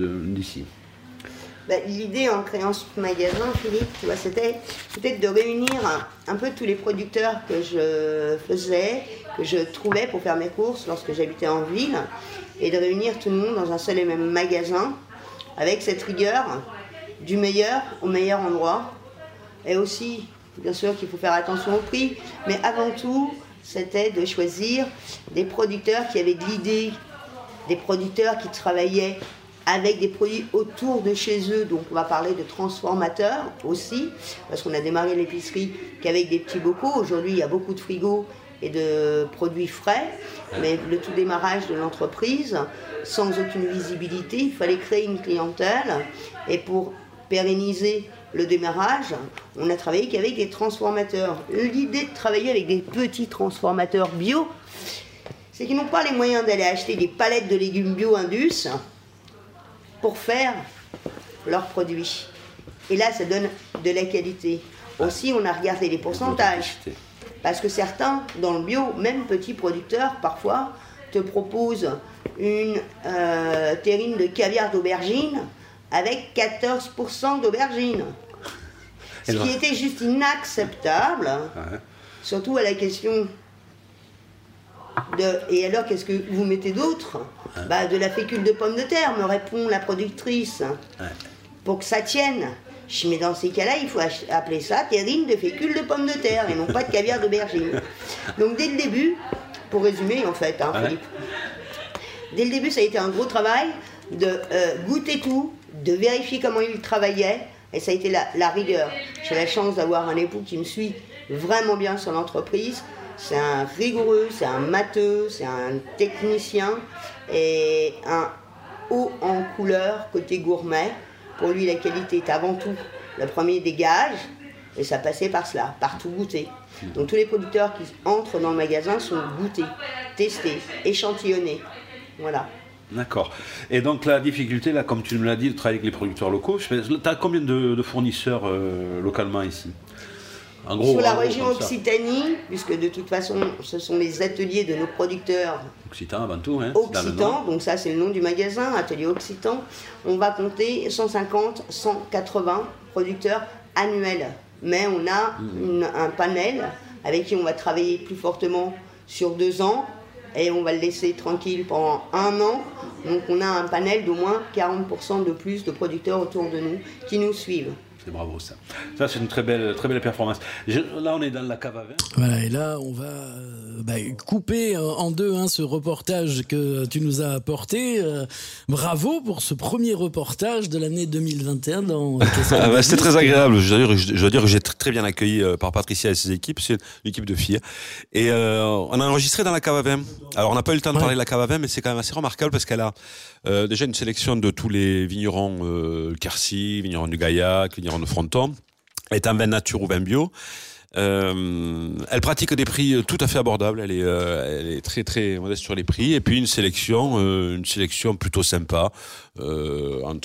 Speaker 10: L'idée en créant ce magasin, Philippe, tu vois, c'était peut-être de réunir un peu tous les producteurs que je faisais, que je trouvais pour faire mes courses lorsque j'habitais en ville, et de réunir tout le monde dans un seul et même magasin, avec cette rigueur du meilleur au meilleur endroit. Et aussi, bien sûr qu'il faut faire attention au prix, mais avant tout, c'était de choisir des producteurs qui avaient de l'idée, des producteurs qui travaillaient avec des produits autour de chez eux, donc on va parler de transformateurs aussi, parce qu'on a démarré l'épicerie qu'avec des petits bocaux. Aujourd'hui, il y a beaucoup de frigos et de produits frais, mais le tout démarrage de l'entreprise, sans aucune visibilité, il fallait créer une clientèle, et pour pérenniser le démarrage, on a travaillé qu'avec des transformateurs. L'idée de travailler avec des petits transformateurs bio, c'est qu'ils n'ont pas les moyens d'aller acheter des palettes de légumes bio Indus pour faire leurs produits. Et là, ça donne de la qualité. Aussi, on a regardé les pourcentages. Parce que certains, dans le bio, même petits producteurs, parfois, te proposent une terrine de caviar d'aubergine avec 14% d'aubergine. Ce qui était juste inacceptable, surtout à la question et alors, qu'est-ce que vous mettez d'autre ? De la fécule de pomme de terre, me répond la productrice. Pour que ça tienne. Je dis, mais dans ces cas-là, il faut appeler ça terrine de fécule de pomme de terre et non pas de caviar d'aubergine. Donc dès le début, pour résumer en fait, Philippe, dès le début, ça a été un gros travail de goûter tout, de vérifier comment il travaillait, et ça a été la rigueur. J'ai la chance d'avoir un époux qui me suit vraiment bien sur l'entreprise. C'est un rigoureux, c'est un matheux, c'est un technicien et un haut en couleur côté gourmet. Pour lui, la qualité est avant tout le premier des gages et ça passait par cela, par tout goûter. Donc tous les producteurs qui entrent dans le magasin sont goûtés, testés, échantillonnés. Voilà.
Speaker 5: D'accord. Et donc la difficulté, là, comme tu me l'as dit, de travailler avec les producteurs locaux, tu as combien de fournisseurs localement ici ?
Speaker 10: Sur la région Occitanie, puisque de toute façon, ce sont les ateliers de nos producteurs
Speaker 5: Occitan avant tout,
Speaker 10: Occitan, donc ça c'est le nom du magasin, Atelier Occitan. On va compter 150, 180 producteurs annuels. Mais on a un panel avec qui on va travailler plus fortement sur 2 ans et on va le laisser tranquille pendant 1 an. Donc on a un panel d'au moins 40% de plus de producteurs autour de nous qui nous suivent.
Speaker 5: C'est bravo ça. Ça c'est une très belle performance. Là on est dans la cave à vin.
Speaker 2: Voilà, et là on va couper en deux ce reportage que tu nous as apporté. Bravo pour ce premier reportage de l'année 2021 dans
Speaker 5: c'était très agréable. Je dois dire que j'ai très bien accueilli par Patricia et ses équipes. C'est une équipe de filles. Et on a enregistré dans la cave à vin. Alors on n'a pas eu le temps de parler de la cave à vin, mais c'est quand même assez remarquable parce qu'elle a déjà une sélection de tous les vignerons Quercy, vignerons du Gaillac, vignerons de Fronton. Elle est en vin nature ou vin bio. Elle pratique des prix tout à fait abordables. Elle est très très modeste sur les prix. Et puis une sélection plutôt sympa dans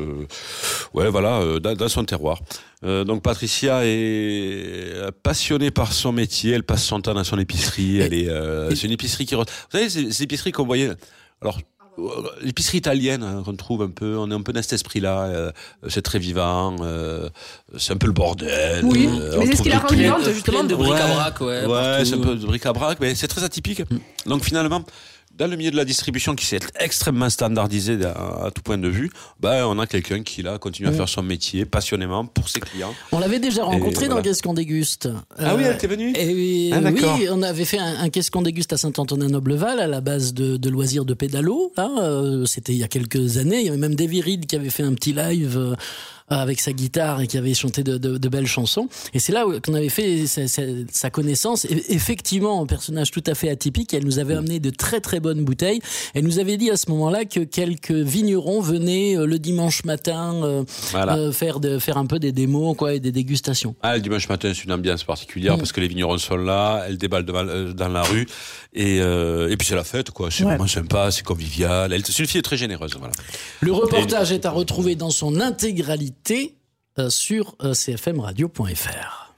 Speaker 5: son terroir. Donc Patricia est passionnée par son métier. Elle passe son temps dans son épicerie. C'est une épicerie qui... Vous savez, ces épiceries qu'on voyait... Alors, l'épicerie italienne qu'on trouve un peu, on est un peu dans cet esprit-là, c'est très vivant, c'est un peu le bordel.
Speaker 7: Oui, mais c'est ce qui la rend vivante justement.
Speaker 4: De bric-à-brac,
Speaker 5: c'est un peu de bric-à-brac, mais c'est très atypique. Donc finalement, dans le milieu de la distribution qui s'est extrêmement standardisé à tout point de vue, on a quelqu'un qui là continue à faire son métier passionnément pour ses clients.
Speaker 2: On l'avait déjà rencontré dans Qu'est-ce qu'on déguste.
Speaker 5: Ah oui, elle était venue.
Speaker 2: Oui, on avait fait un Qu'est-ce qu'on déguste à Saint-Antonin-Nobleval à la base de loisirs de pédalo. C'était il y a quelques années. Il y avait même Davy Reed qui avait fait un petit live avec sa guitare et qui avait chanté de belles chansons. Et c'est là qu'on avait fait sa connaissance. Et effectivement, un personnage tout à fait atypique. Elle nous avait amené de très très bonnes bouteilles. Elle nous avait dit à ce moment-là que quelques vignerons venaient le dimanche matin faire un peu des démos et des dégustations.
Speaker 5: Le dimanche matin, c'est une ambiance particulière parce que les vignerons sont là, elles déballent dans la rue et puis c'est la fête, quoi. C'est vraiment sympa, c'est convivial. C'est une fille très généreuse. Voilà.
Speaker 2: Le reportage est à retrouver dans son intégralité sur cfmradio.fr.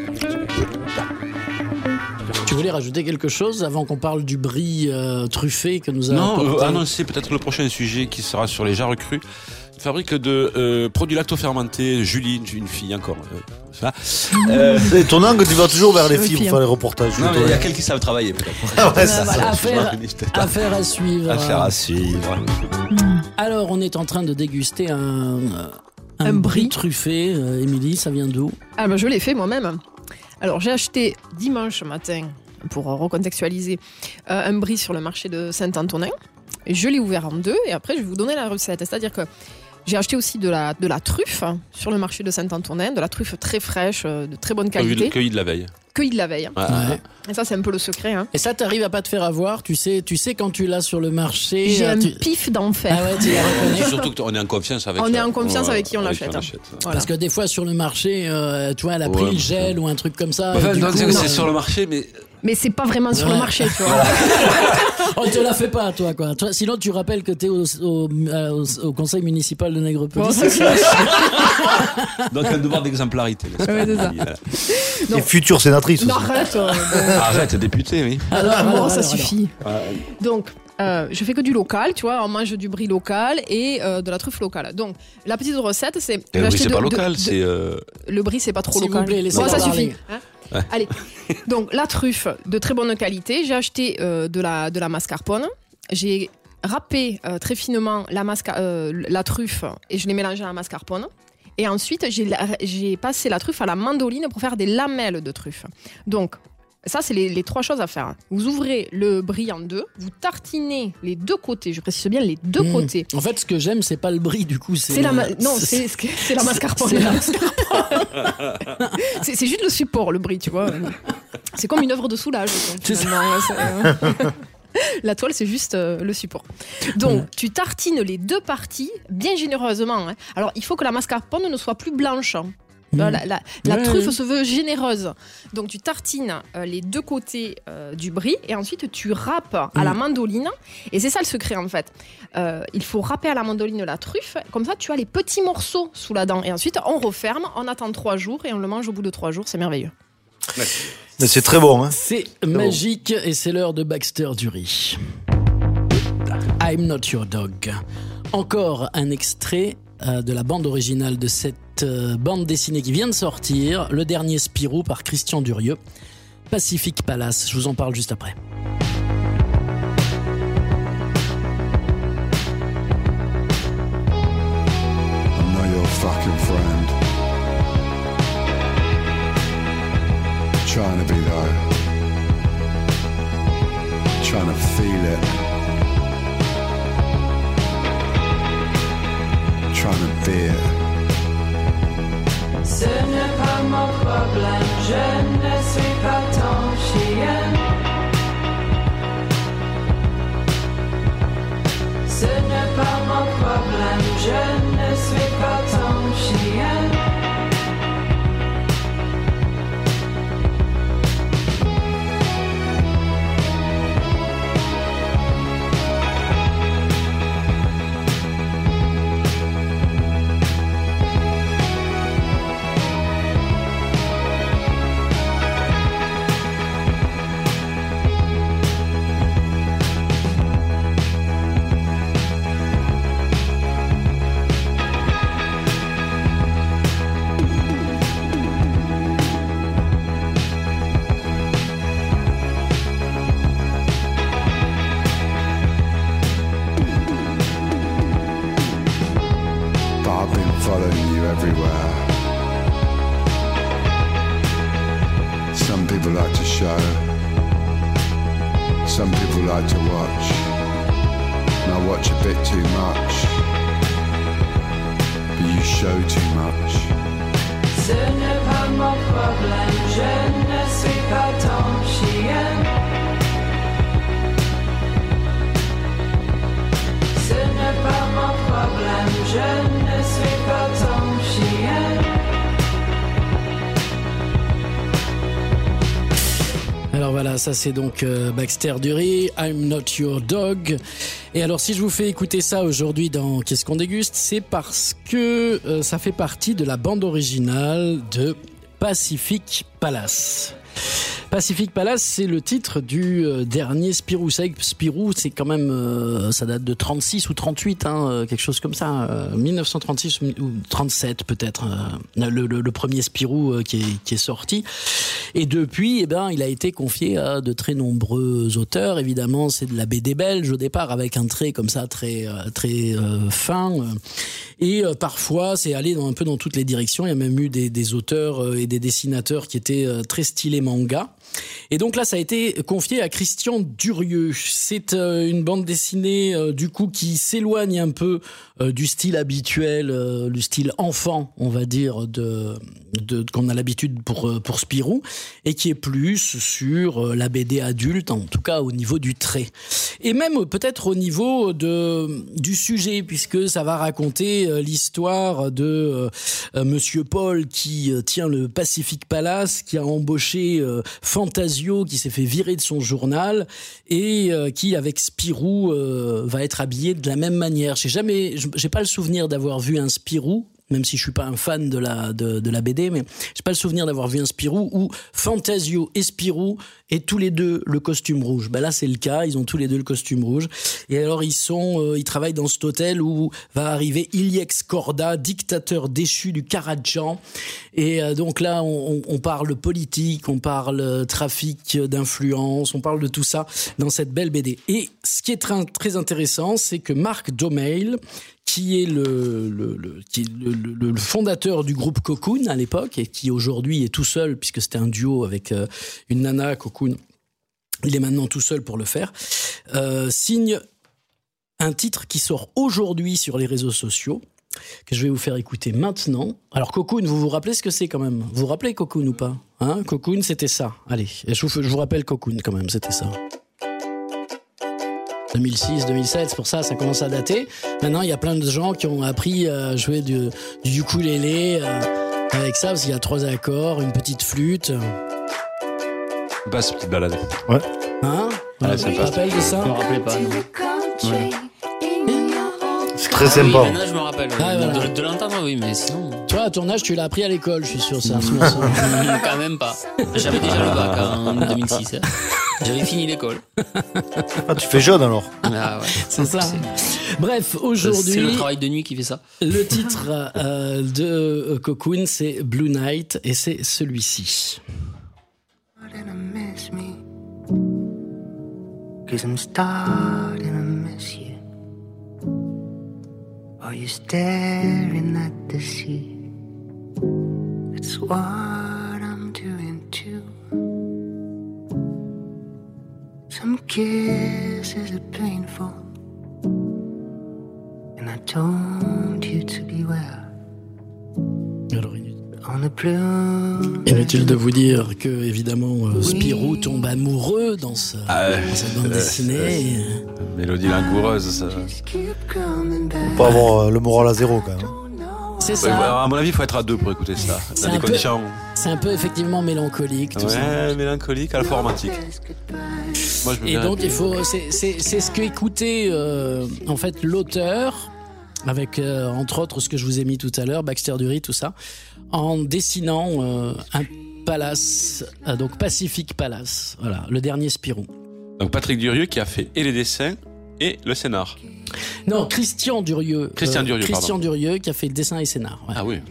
Speaker 2: Tu voulais rajouter quelque chose avant qu'on parle du brie truffé que nous avons
Speaker 5: annoncer peut-être le prochain sujet qui sera sur les jarres crues. Fabrique de produits lacto-fermentés. Julie, une fille encore.
Speaker 6: C'est étonnant que tu vas toujours vers les filles pour faire les reportages.
Speaker 5: Non, mais il y a quelques qui savent travailler peut-être.
Speaker 2: Affaire à suivre.
Speaker 5: Affaire à suivre.
Speaker 2: Alors, on est en train de déguster un brie truffé. Émilie, ça vient d'où ?
Speaker 7: Je l'ai fait moi-même. Alors, j'ai acheté dimanche matin, pour recontextualiser, un brie sur le marché de Saint-Antonin. Je l'ai ouvert en deux et après, je vais vous donner la recette. C'est-à-dire que j'ai acheté aussi de la truffe sur le marché de Saint-Antonin, de la truffe très fraîche, de très bonne qualité.
Speaker 5: Cueillie de la veille.
Speaker 7: Et ça, c'est un peu le secret.
Speaker 2: Et ça, t'arrives à pas te faire avoir. Tu sais quand tu l'as sur le marché.
Speaker 7: J'ai un pif d'enfer.
Speaker 2: Ah ouais, tu la reconnais.
Speaker 5: Surtout qu'on est en confiance avec.
Speaker 7: On est en confiance avec qui on l'achète.
Speaker 2: Voilà. Parce que des fois sur le marché, tu vois, elle a pris le gel ou un truc comme ça.
Speaker 5: C'est sur le marché,
Speaker 7: mais c'est pas vraiment sur le marché, tu vois.
Speaker 2: On te la fait pas, toi, quoi. Sinon, tu rappelles que t'es au conseil municipal de Nègrepelisse.
Speaker 7: Bon, c'est ça.
Speaker 5: Donc, un devoir d'exemplarité.
Speaker 7: Ouais, c'est ça.
Speaker 6: Et future sénatrice.
Speaker 7: Non, arrête.
Speaker 5: Arrête, députée, oui.
Speaker 7: Alors, ça suffit. Donc, je fais que du local, tu vois. On mange du brie local et de la truffe locale. Donc, la petite recette, c'est.
Speaker 5: Le brie, c'est pas local, c'est.
Speaker 7: Le brie, c'est pas trop local.
Speaker 2: S'il vous plaît, laissez-moi
Speaker 7: ça
Speaker 2: parler.
Speaker 7: suffit. Allez, donc la truffe de très bonne qualité. J'ai acheté de la mascarpone. J'ai râpé très finement la truffe et je l'ai mélangée à la mascarpone. Et ensuite, j'ai passé la truffe à la mandoline pour faire des lamelles de truffe. Donc, ça, c'est les trois choses à faire. Vous ouvrez le brie en deux, vous tartinez les deux côtés, je précise bien les deux côtés.
Speaker 2: En fait, ce que j'aime, c'est pas le brie, du coup. C'est
Speaker 7: la mascarpone. C'est juste le support, le brie, tu vois. C'est comme une œuvre de soulage. La toile, c'est juste le support. Donc, tu tartines les deux parties bien généreusement. Alors, il faut que la mascarpone ne soit plus blanche. La truffe se veut généreuse. Donc tu tartines les deux côtés du brie et ensuite tu râpes à la mandoline. Et c'est ça le secret en fait. Il faut râper à la mandoline la truffe. Comme ça tu as les petits morceaux sous la dent. Et ensuite on referme, on attend 3 jours et on le mange au bout de 3 jours. C'est merveilleux.
Speaker 6: Mais c'est très bon.
Speaker 2: C'est magique et c'est l'heure de Baxter Dury. I'm Not Your Dog. Encore un extrait de la bande originale de cette bande dessinée qui vient de sortir, Le Dernier Spirou par Christian Durieux, Pacific Palace. Je vous en parle juste après.
Speaker 11: I'm not your fucking friend. Trying to be though. Trying to feel it. Trying to be it.
Speaker 12: Ce n'est pas mon problème, je ne suis pas ton chien. Ce n'est pas mon problème, je ne suis pas ton chien.
Speaker 11: following you everywhere. Some people like to show, some people like to watch, and I watch a bit too much, but you show too much.
Speaker 12: Ce n'est pas mon problème, je ne suis pas ton chien. Ce n'est pas mon problème, je ne suis pas ton chien.
Speaker 2: Alors voilà, ça c'est donc Baxter Dury, I'm Not Your Dog. Et alors si je vous fais écouter ça aujourd'hui dans Qu'est-ce qu'on déguste, c'est parce que ça fait partie de la bande originale de Pacific Palace. Pacific Palace, c'est le titre du dernier Spirou. Vous savez que Spirou, c'est quand même, ça date de 36 ou 38, quelque chose comme ça, 1936 ou 37 peut-être, le premier Spirou qui est sorti. Et depuis, il a été confié à de très nombreux auteurs. Évidemment, c'est de la BD belge au départ, avec un trait comme ça très fin. Et parfois, c'est allé un peu dans toutes les directions. Il y a même eu des auteurs et des dessinateurs qui étaient très stylés manga. Et donc là, ça a été confié à Christian Durieux. C'est une bande dessinée du coup qui s'éloigne un peu du style habituel, du style enfant, on va dire, qu'on a l'habitude pour Spirou, et qui est plus sur la BD adulte, en tout cas au niveau du trait. Et même peut-être au niveau du sujet, puisque ça va raconter l'histoire de Monsieur Paul qui tient le Pacific Palace, qui a embauché Fantasio, qui s'est fait virer de son journal, et qui, avec Spirou, va être habillé de la même manière. J'ai pas le souvenir d'avoir vu un Spirou, même si je suis pas un fan de la BD, mais j'ai pas le souvenir d'avoir vu un Spirou où Fantasio et Spirou aient tous les deux le costume rouge. Là, c'est le cas, ils ont tous les deux le costume rouge. Et alors, ils travaillent dans cet hôtel où va arriver Iliex Corda, dictateur déchu du Karadjan. Et donc là, on parle politique, on parle trafic d'influence, on parle de tout ça dans cette belle BD. Et ce qui est très, très intéressant, c'est que Marc Domail, qui est le fondateur du groupe Cocoon à l'époque, et qui aujourd'hui est tout seul, puisque c'était un duo avec une nana, Cocoon, il est maintenant tout seul pour le faire, signe un titre qui sort aujourd'hui sur les réseaux sociaux, que je vais vous faire écouter maintenant. Alors Cocoon, vous vous rappelez ce que c'est quand même? Vous vous rappelez Cocoon ou pas? Cocoon, c'était ça. Allez, je vous rappelle Cocoon quand même, c'était ça. 2006, 2007, c'est pour ça commence à dater. Maintenant, il y a plein de gens qui ont appris à jouer du ukulélé avec ça, parce qu'il y a 3 accords, une petite flûte.
Speaker 5: Basse, petite balade.
Speaker 6: Ouais.
Speaker 2: Voilà, tu te rappelles de ça?
Speaker 4: Je me rappelais pas, non. Ouais.
Speaker 6: C'est très sympa.
Speaker 4: Maintenant, je me rappelle. De l'entendre, oui, mais sinon.
Speaker 2: Tu vois, à ton âge, tu l'as appris à l'école, je suis sûr, ça.
Speaker 4: Quand même pas. J'avais déjà le bac en 2006. J'avais fini l'école.
Speaker 6: Tu fais jeune alors.
Speaker 4: Ah ouais.
Speaker 2: C'est ça. Bref, aujourd'hui.
Speaker 4: C'est le travail de nuit qui fait ça.
Speaker 2: Le titre de Cocoon, c'est Blue Night, et c'est celui-ci.
Speaker 13: Cause I'm starting to miss you. Are you staring at the sea? It's what I'm doing too. Some kisses are painful, and I told you to beware.
Speaker 2: Alors, inutile de vous dire que, évidemment, Spirou tombe amoureux dans cette bande dessinée.
Speaker 5: Mélodie langoureuse, ça.
Speaker 6: Faut pas avoir le moral à zéro, quand même.
Speaker 2: C'est ça.
Speaker 5: À mon avis, il faut être à 2 pour écouter ça.
Speaker 2: C'est un peu effectivement mélancolique, tout ça.
Speaker 5: Mélancolique, à la fois romantique. Moi,
Speaker 2: et donc, c'est ce que écoutait, en fait, l'auteur, avec, entre autres, ce que je vous ai mis tout à l'heure, Baxter Dury, tout ça, en dessinant un palace, donc Pacific Palace. Voilà, le dernier Spirou.
Speaker 5: Donc Patrick Durieux qui a fait et les dessins et le scénar.
Speaker 2: Non, Christian Durieux.
Speaker 5: Christian
Speaker 2: Durieux qui a fait le dessin et scénar. Ouais.
Speaker 5: Ah oui.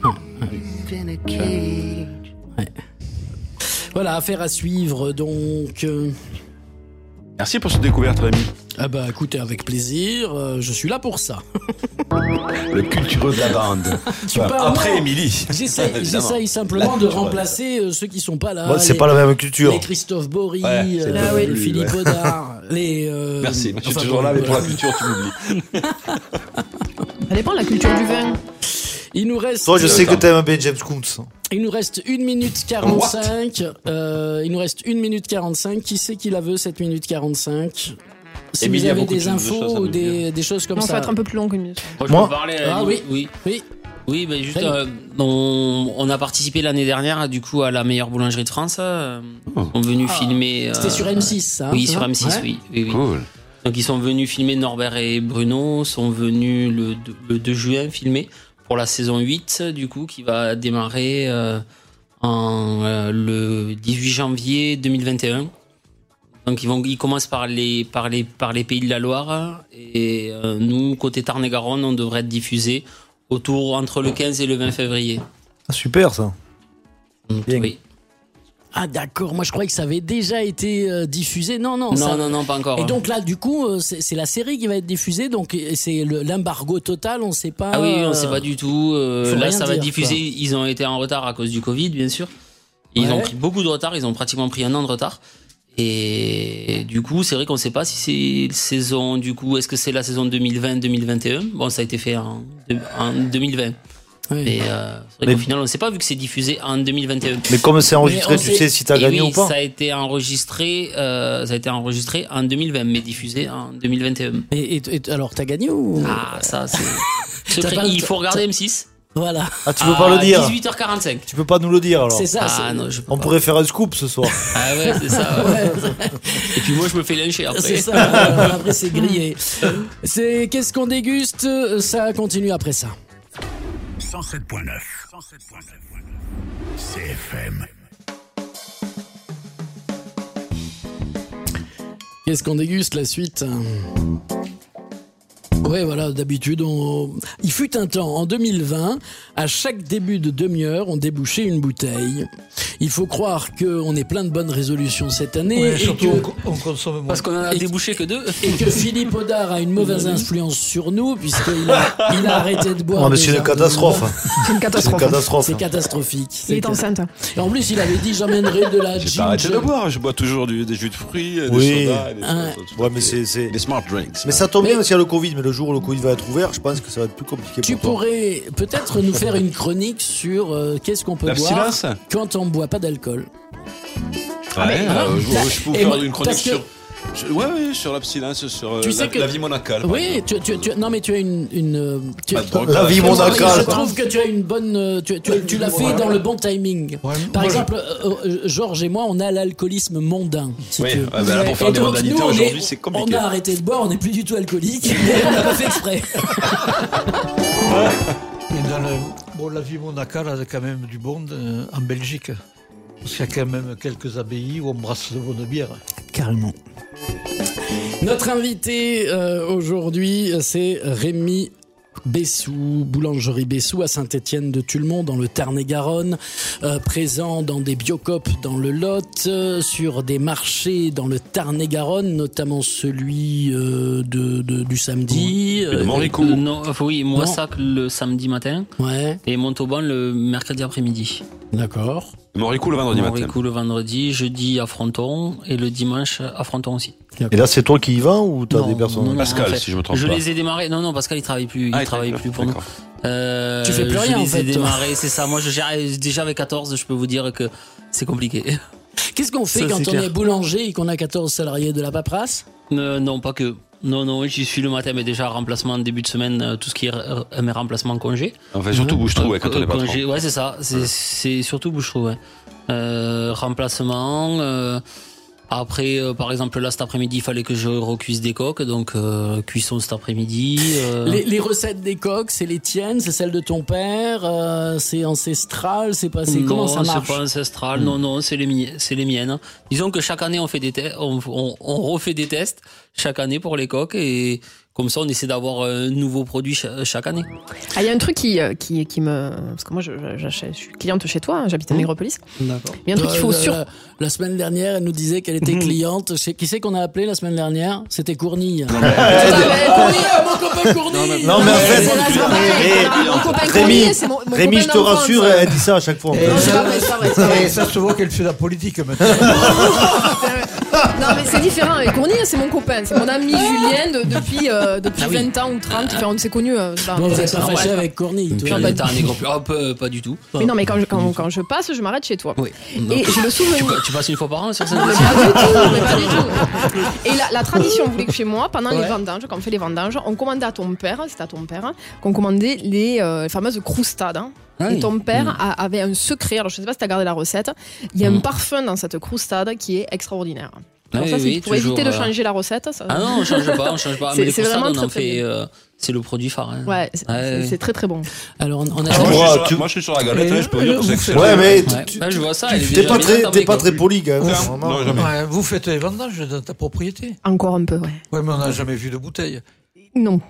Speaker 2: Ouais. Voilà, affaire à suivre, donc...
Speaker 5: Merci pour cette découverte, Rémi.
Speaker 2: Ah bah écoutez, avec plaisir, je suis là pour ça.
Speaker 5: Le cultureux de la bande. Après Émilie.
Speaker 2: J'essaye simplement de remplacer ceux qui sont pas là.
Speaker 6: C'est pas la même culture.
Speaker 2: Les Christophe Bory, les Philippe Audard,
Speaker 5: Merci, je suis toujours là, mais pour la culture, tu m'oublies.
Speaker 7: Ça dépend de la culture du vin.
Speaker 2: Il nous reste.
Speaker 6: Toi, je sais que t'aimes bien James Coons.
Speaker 2: Il nous reste 1 minute 45. Il nous reste 1 minute 45. Qui c'est qui la veut, cette minute 45? Si vous avez des infos ou des choses comme ça.
Speaker 7: Ça va être un peu plus long qu'une minute.
Speaker 4: Moi, je peux parler.
Speaker 2: Oui,
Speaker 4: mais juste, on a participé l'année dernière, du coup, à la meilleure boulangerie de France. Ils sont venus filmer.
Speaker 2: C'était sur M6, ça.
Speaker 4: Oui, sur M6, oui.
Speaker 5: Cool.
Speaker 4: Donc, ils sont venus filmer, Norbert et Bruno sont venus le 2 juin filmer pour la saison 8, du coup, qui va démarrer le 18 janvier 2021. Donc ils commencent par les pays de la Loire et nous, côté Tarn-et-Garonne, on devrait être diffusé entre le 15 et le 20 février.
Speaker 6: Ah, super ça.
Speaker 4: Oui.
Speaker 2: Ah d'accord, moi je croyais que ça avait déjà été diffusé. Non,
Speaker 4: pas encore.
Speaker 2: Et donc là, du coup, c'est la série qui va être diffusée, donc c'est l'embargo total, on sait pas.
Speaker 4: Ah oui, on sait pas du tout. Là, ça va être diffusé.
Speaker 2: Quoi.
Speaker 4: Ils ont été en retard à cause du Covid, bien sûr. Ils ont pris beaucoup de retard. Ils ont pratiquement pris 1 an de retard. Et du coup, c'est vrai qu'on sait pas si c'est saison. Du coup, est-ce que c'est la saison 2020-2021 ? Bon, ça a été fait en 2020. Oui. Et c'est vrai qu'au final, on ne sait pas vu que c'est diffusé en 2021.
Speaker 6: Mais comme c'est enregistré, tu sais si tu as gagné ou pas ?
Speaker 4: Ça a été enregistré en 2020, mais diffusé en 2021.
Speaker 2: Et alors, t'as gagné ou ?
Speaker 4: Ah, ça, c'est secret. Il faut regarder M6.
Speaker 2: Voilà.
Speaker 6: Ah, tu peux pas le dire.
Speaker 4: 18h45.
Speaker 6: Tu peux pas nous le dire alors.
Speaker 2: C'est ça.
Speaker 6: On pourrait faire un scoop ce soir.
Speaker 4: Ah ouais, c'est ça. Ouais. Et puis moi, je me fais lyncher après.
Speaker 2: C'est ça. Après, c'est grillé. Qu'est-ce qu'on déguste ? Ça continue après ça.
Speaker 9: 107.9 CFM.
Speaker 2: Qu'est-ce qu'on déguste la suite ? Ouais, voilà, d'habitude, il fut un temps, en 2020, à chaque début de demi-heure, on débouchait une bouteille. Il faut croire qu'on est plein de bonnes résolutions cette année.
Speaker 3: Ouais,
Speaker 2: et
Speaker 3: surtout
Speaker 2: que...
Speaker 3: on consomme moins.
Speaker 4: Parce qu'on en a débouché que 2.
Speaker 2: Et que Philippe Audard a une mauvaise influence sur nous, puisqu'il a arrêté de boire.
Speaker 6: Non, mais c'est une catastrophe.
Speaker 7: C'est une catastrophe.
Speaker 2: C'est catastrophique.
Speaker 7: Il est enceinte.
Speaker 2: Et en plus, il avait dit j'emmènerai de la
Speaker 5: ginger.
Speaker 2: J'ai
Speaker 5: pas arrêté de boire, je bois toujours des jus de fruits, des sodas.
Speaker 6: Ouais, mais c'est
Speaker 5: des smart drinks.
Speaker 6: Mais ça tombe bien s'il y a le Covid, mais le jour où le Covid va être ouvert, je pense que ça va être plus compliqué.
Speaker 2: Tu pourrais peut-être nous faire une chronique sur qu'est-ce qu'on peut boire quand on ne boit pas d'alcool.
Speaker 5: Je peux faire une chronique sur... sur l'abstinence, sur la vie monacale.
Speaker 2: Oui, non mais tu as
Speaker 6: la vie monacale.
Speaker 2: Je trouve que tu as une bonne, tu l'as fait dans le bon timing. Ouais, Par exemple, Georges et moi, on a l'alcoolisme mondain. Si tu veux.
Speaker 5: Là, pour faire des mondanités aujourd'hui, c'est compliqué.
Speaker 2: On a arrêté de boire, on n'est plus du tout alcoolique, mais on n'a pas fait exprès.
Speaker 3: La vie monacale a quand même du bon en Belgique. Parce qu'il y a quand même quelques abbayes où on brasse de bonne bière.
Speaker 2: Carrément. Notre invité aujourd'hui, c'est Rémi Bessou, boulangerie Bessou à Saint-Étienne de Tulmont dans le Tarn-et-Garonne, présent dans des biocopes dans le Lot, sur des marchés dans le Tarn-et-Garonne, notamment celui du samedi.
Speaker 5: De Moricou.
Speaker 4: Oui, Moissac le samedi matin.
Speaker 2: Ouais.
Speaker 4: Et Montauban le mercredi après-midi.
Speaker 2: D'accord.
Speaker 5: Moricou le vendredi matin.
Speaker 4: Moricou le vendredi, jeudi à Fronton et le dimanche à Fronton aussi.
Speaker 6: Et là, c'est toi qui y vas ou t'as des personnes?
Speaker 4: Non,
Speaker 5: Pascal,
Speaker 4: en fait,
Speaker 5: si je me trompe pas.
Speaker 4: Je les ai démarrés. Non, Pascal, il travaille plus. Il travaille plus pour nous.
Speaker 2: Tu fais plus rien, en fait.
Speaker 4: Je les ai démarrés, c'est ça. Moi, je gère déjà avec 14, je peux vous dire que c'est compliqué.
Speaker 2: Qu'est-ce qu'on fait quand on est boulanger et qu'on a 14 salariés? De la paperasse?
Speaker 4: Non, pas que. Non, j'y suis le matin, mais déjà remplacement début de semaine, tout ce qui est mes remplacements congés.
Speaker 5: Enfin, surtout bouche-trou, quand on est patron.
Speaker 4: Ouais, c'est ça. C'est surtout bouche-trou, ouais. Remplacement. Après, par exemple, là, cet après-midi, il fallait que je recuise des coques, donc cuisson cet après-midi.
Speaker 2: Les recettes des coques, c'est les tiennes, c'est celles de ton père, c'est ancestral, c'est pas, c'est comment ça marche?
Speaker 4: Non, c'est pas ancestral, non, c'est les miennes. Disons que chaque année, on fait on refait des tests chaque année pour les coques, et Comme ça, on essaie d'avoir un nouveau produit chaque année.
Speaker 7: Il y a un truc qui me... Parce que moi, je suis cliente chez toi, j'habite à Négropolis.
Speaker 2: D'accord.
Speaker 7: Il y a un truc qu'il faut
Speaker 2: La semaine dernière, elle nous disait qu'elle était cliente. Qui c'est qu'on a appelé la semaine dernière? C'était Cournille.
Speaker 6: Mon copain Cournille. Non, mais en fait, Rémi, je te rassure, elle dit ça à chaque fois.
Speaker 3: Et ça se voit qu'elle fait la politique maintenant.
Speaker 7: Non, mais c'est différent. Cournier, c'est mon copain, c'est mon ami Julien depuis 20 ans ou 30. Enfin, on s'est connus.
Speaker 2: Bon, vous êtes pas fâché avec Cournier.
Speaker 4: Pas du tout.
Speaker 7: Mais non, mais quand je passe, je m'arrête chez toi.
Speaker 4: Oui.
Speaker 7: Et j'ai le souvenir.
Speaker 4: Tu passes une fois par an sur cette
Speaker 7: Pas du tout. Et la tradition voulait que chez moi, pendant les vendanges, quand on fait les vendanges, on commandait à ton père, c'était à ton père, qu'on commandait les fameuses croustades. Et ton père avait un secret, alors je sais pas si tu as gardé la recette, il y a un parfum dans cette croustade qui est extraordinaire. Alors ça, c'est pour éviter de changer la recette. Ça...
Speaker 4: Ah non, on change pas. Mais les croustades,
Speaker 7: vraiment
Speaker 4: on en fait... c'est le produit phare. Hein.
Speaker 7: Ouais, c'est très très bon.
Speaker 2: Alors, on a
Speaker 5: moi, je suis sur la galette, je peux dire que c'est excellent.
Speaker 6: Ouais, mais
Speaker 4: je vois ça.
Speaker 6: T'es pas très poli, quand même.
Speaker 5: Non, jamais.
Speaker 3: Vous faites les vendanges dans ta propriété?
Speaker 7: Encore un peu, ouais.
Speaker 3: Ouais, mais on n'a jamais vu de bouteille.
Speaker 7: Non.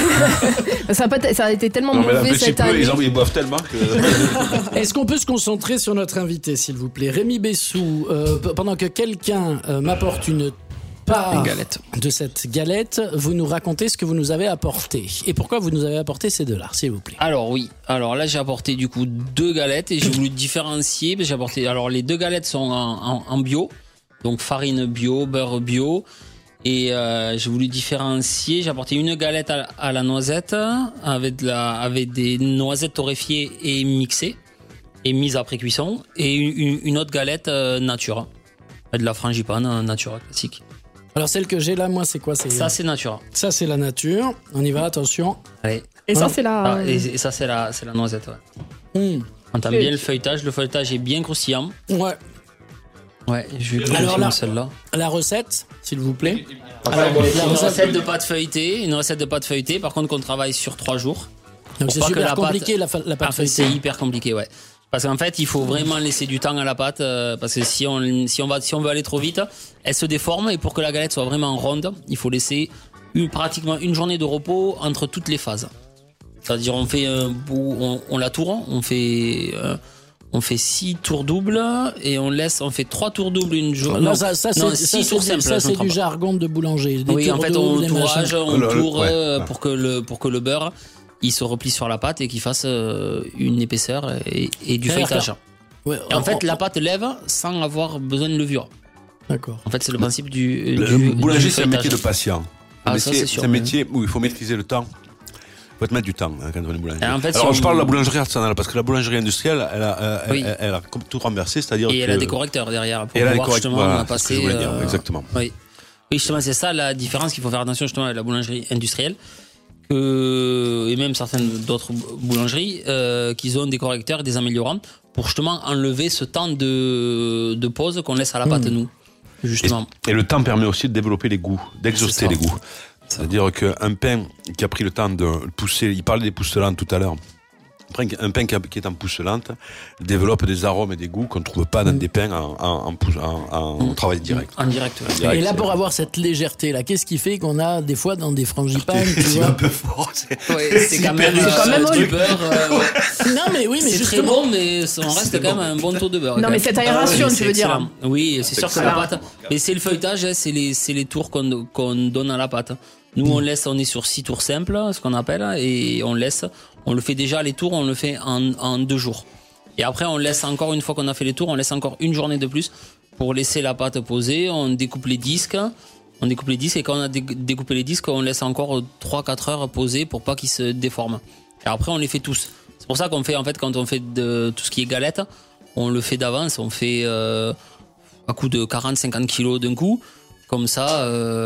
Speaker 7: Ça a été tellement mauvais cette année.
Speaker 5: Ils boivent tellement que...
Speaker 2: Est-ce qu'on peut se concentrer sur notre invité, s'il vous plaît? Rémi Bessou, pendant que quelqu'un m'apporte une part de cette galette, vous nous racontez ce que vous nous avez apporté. Et pourquoi vous nous avez apporté ces deux-là, s'il vous plaît?
Speaker 4: Alors oui, là j'ai apporté du coup 2 galettes et j'ai voulu différencier. J'ai apporté, alors les 2 galettes sont en bio, donc farine bio, beurre bio. Et j'ai voulu différencier. J'ai apporté une galette à la noisette avec des noisettes torréfiées et mixées et mises après cuisson, et une autre galette nature, de la frangipane nature classique.
Speaker 2: Alors celle que j'ai là, moi, c'est quoi?
Speaker 4: Ça, c'est nature.
Speaker 2: Ça, c'est la nature. On y va, attention.
Speaker 4: Allez.
Speaker 7: Et ça, c'est la...
Speaker 4: et ça, c'est la noisette. Ouais. On entend bien le feuilletage. Le feuilletage est bien croustillant.
Speaker 2: Ouais.
Speaker 4: Ouais, je vais prendre celle-là.
Speaker 2: La recette, s'il vous plaît.
Speaker 4: Alors, une recette de pâte feuilletée. Par contre, qu'on travaille sur 3 jours.
Speaker 2: Donc c'est super compliqué la pâte feuilletée.
Speaker 4: C'est hyper compliqué, ouais. Parce qu'en fait, il faut vraiment laisser du temps à la pâte, parce que si on veut aller trop vite, elle se déforme, et pour que la galette soit vraiment ronde, il faut laisser pratiquement une journée de repos entre toutes les phases. C'est-à-dire, on fait on la tourne, on fait 6 tours doubles et on fait 3 tours doubles une journée.
Speaker 2: Ça c'est du jargon de boulanger.
Speaker 4: Oui, en fait, on tourne pour que le beurre il se replie sur la pâte et qu'il fasse une épaisseur et du feuilletage.
Speaker 2: Ouais,
Speaker 4: et en fait, la pâte lève sans avoir besoin de levure.
Speaker 2: D'accord.
Speaker 4: En fait, c'est le principe du
Speaker 5: boulanger, c'est un métier de patient.
Speaker 4: C'est
Speaker 5: un métier où il faut maîtriser le temps. Il faut te mettre du temps quand on est boulanger.
Speaker 4: En fait,
Speaker 5: alors, je parle de la boulangerie artisanale parce que la boulangerie industrielle, elle a tout renversé, c'est-à-dire
Speaker 4: et elle a des correcteurs derrière pour pouvoir justement passer.
Speaker 5: Exactement.
Speaker 4: Oui, justement, c'est ça la différence qu'il faut faire attention justement avec la boulangerie industrielle. Et même certaines d'autres boulangeries qui ont des correcteurs et des améliorants pour justement enlever ce temps de pause qu'on laisse à la pâte nous justement.
Speaker 5: Et le temps permet aussi de développer les goûts, d'exhauster les goûts. C'est-à-dire qu'un pain qui a pris le temps de pousser, il parlait des pousselantes tout à l'heure, un pain qui est en pousselante développe des arômes et des goûts qu'on ne trouve pas dans des pains en travail direct.
Speaker 4: En direct,
Speaker 2: ouais. Et là, pour avoir cette légèreté-là, qu'est-ce qui fait qu'on a des fois dans des frangipanes,
Speaker 5: c'est un peu fort.
Speaker 4: C'est quand même du beurre.
Speaker 2: Non, mais oui, mais
Speaker 4: c'est
Speaker 2: justement.
Speaker 4: Très bon, mais on reste quand même un bon taux de beurre.
Speaker 7: Non, mais cette aération, tu veux dire.
Speaker 4: Oui, c'est sûr que la pâte. Mais c'est le feuilletage, c'est les tours qu'on donne à la pâte. Nous, on est sur 6 tours simples, ce qu'on appelle, et on le fait déjà, les tours, on le fait en 2 jours. Et après, on laisse encore, une fois qu'on a fait les tours, on laisse encore une journée de plus pour laisser la pâte poser. On découpe les disques, et quand on a découpé les disques, on laisse encore 3-4 heures poser pour pas qu'ils se déforment. Et après, on les fait tous. C'est pour ça qu'on fait, en fait, quand on fait tout ce qui est galette, on le fait d'avance, on fait à coup de 40-50 kilos d'un coup. Comme ça,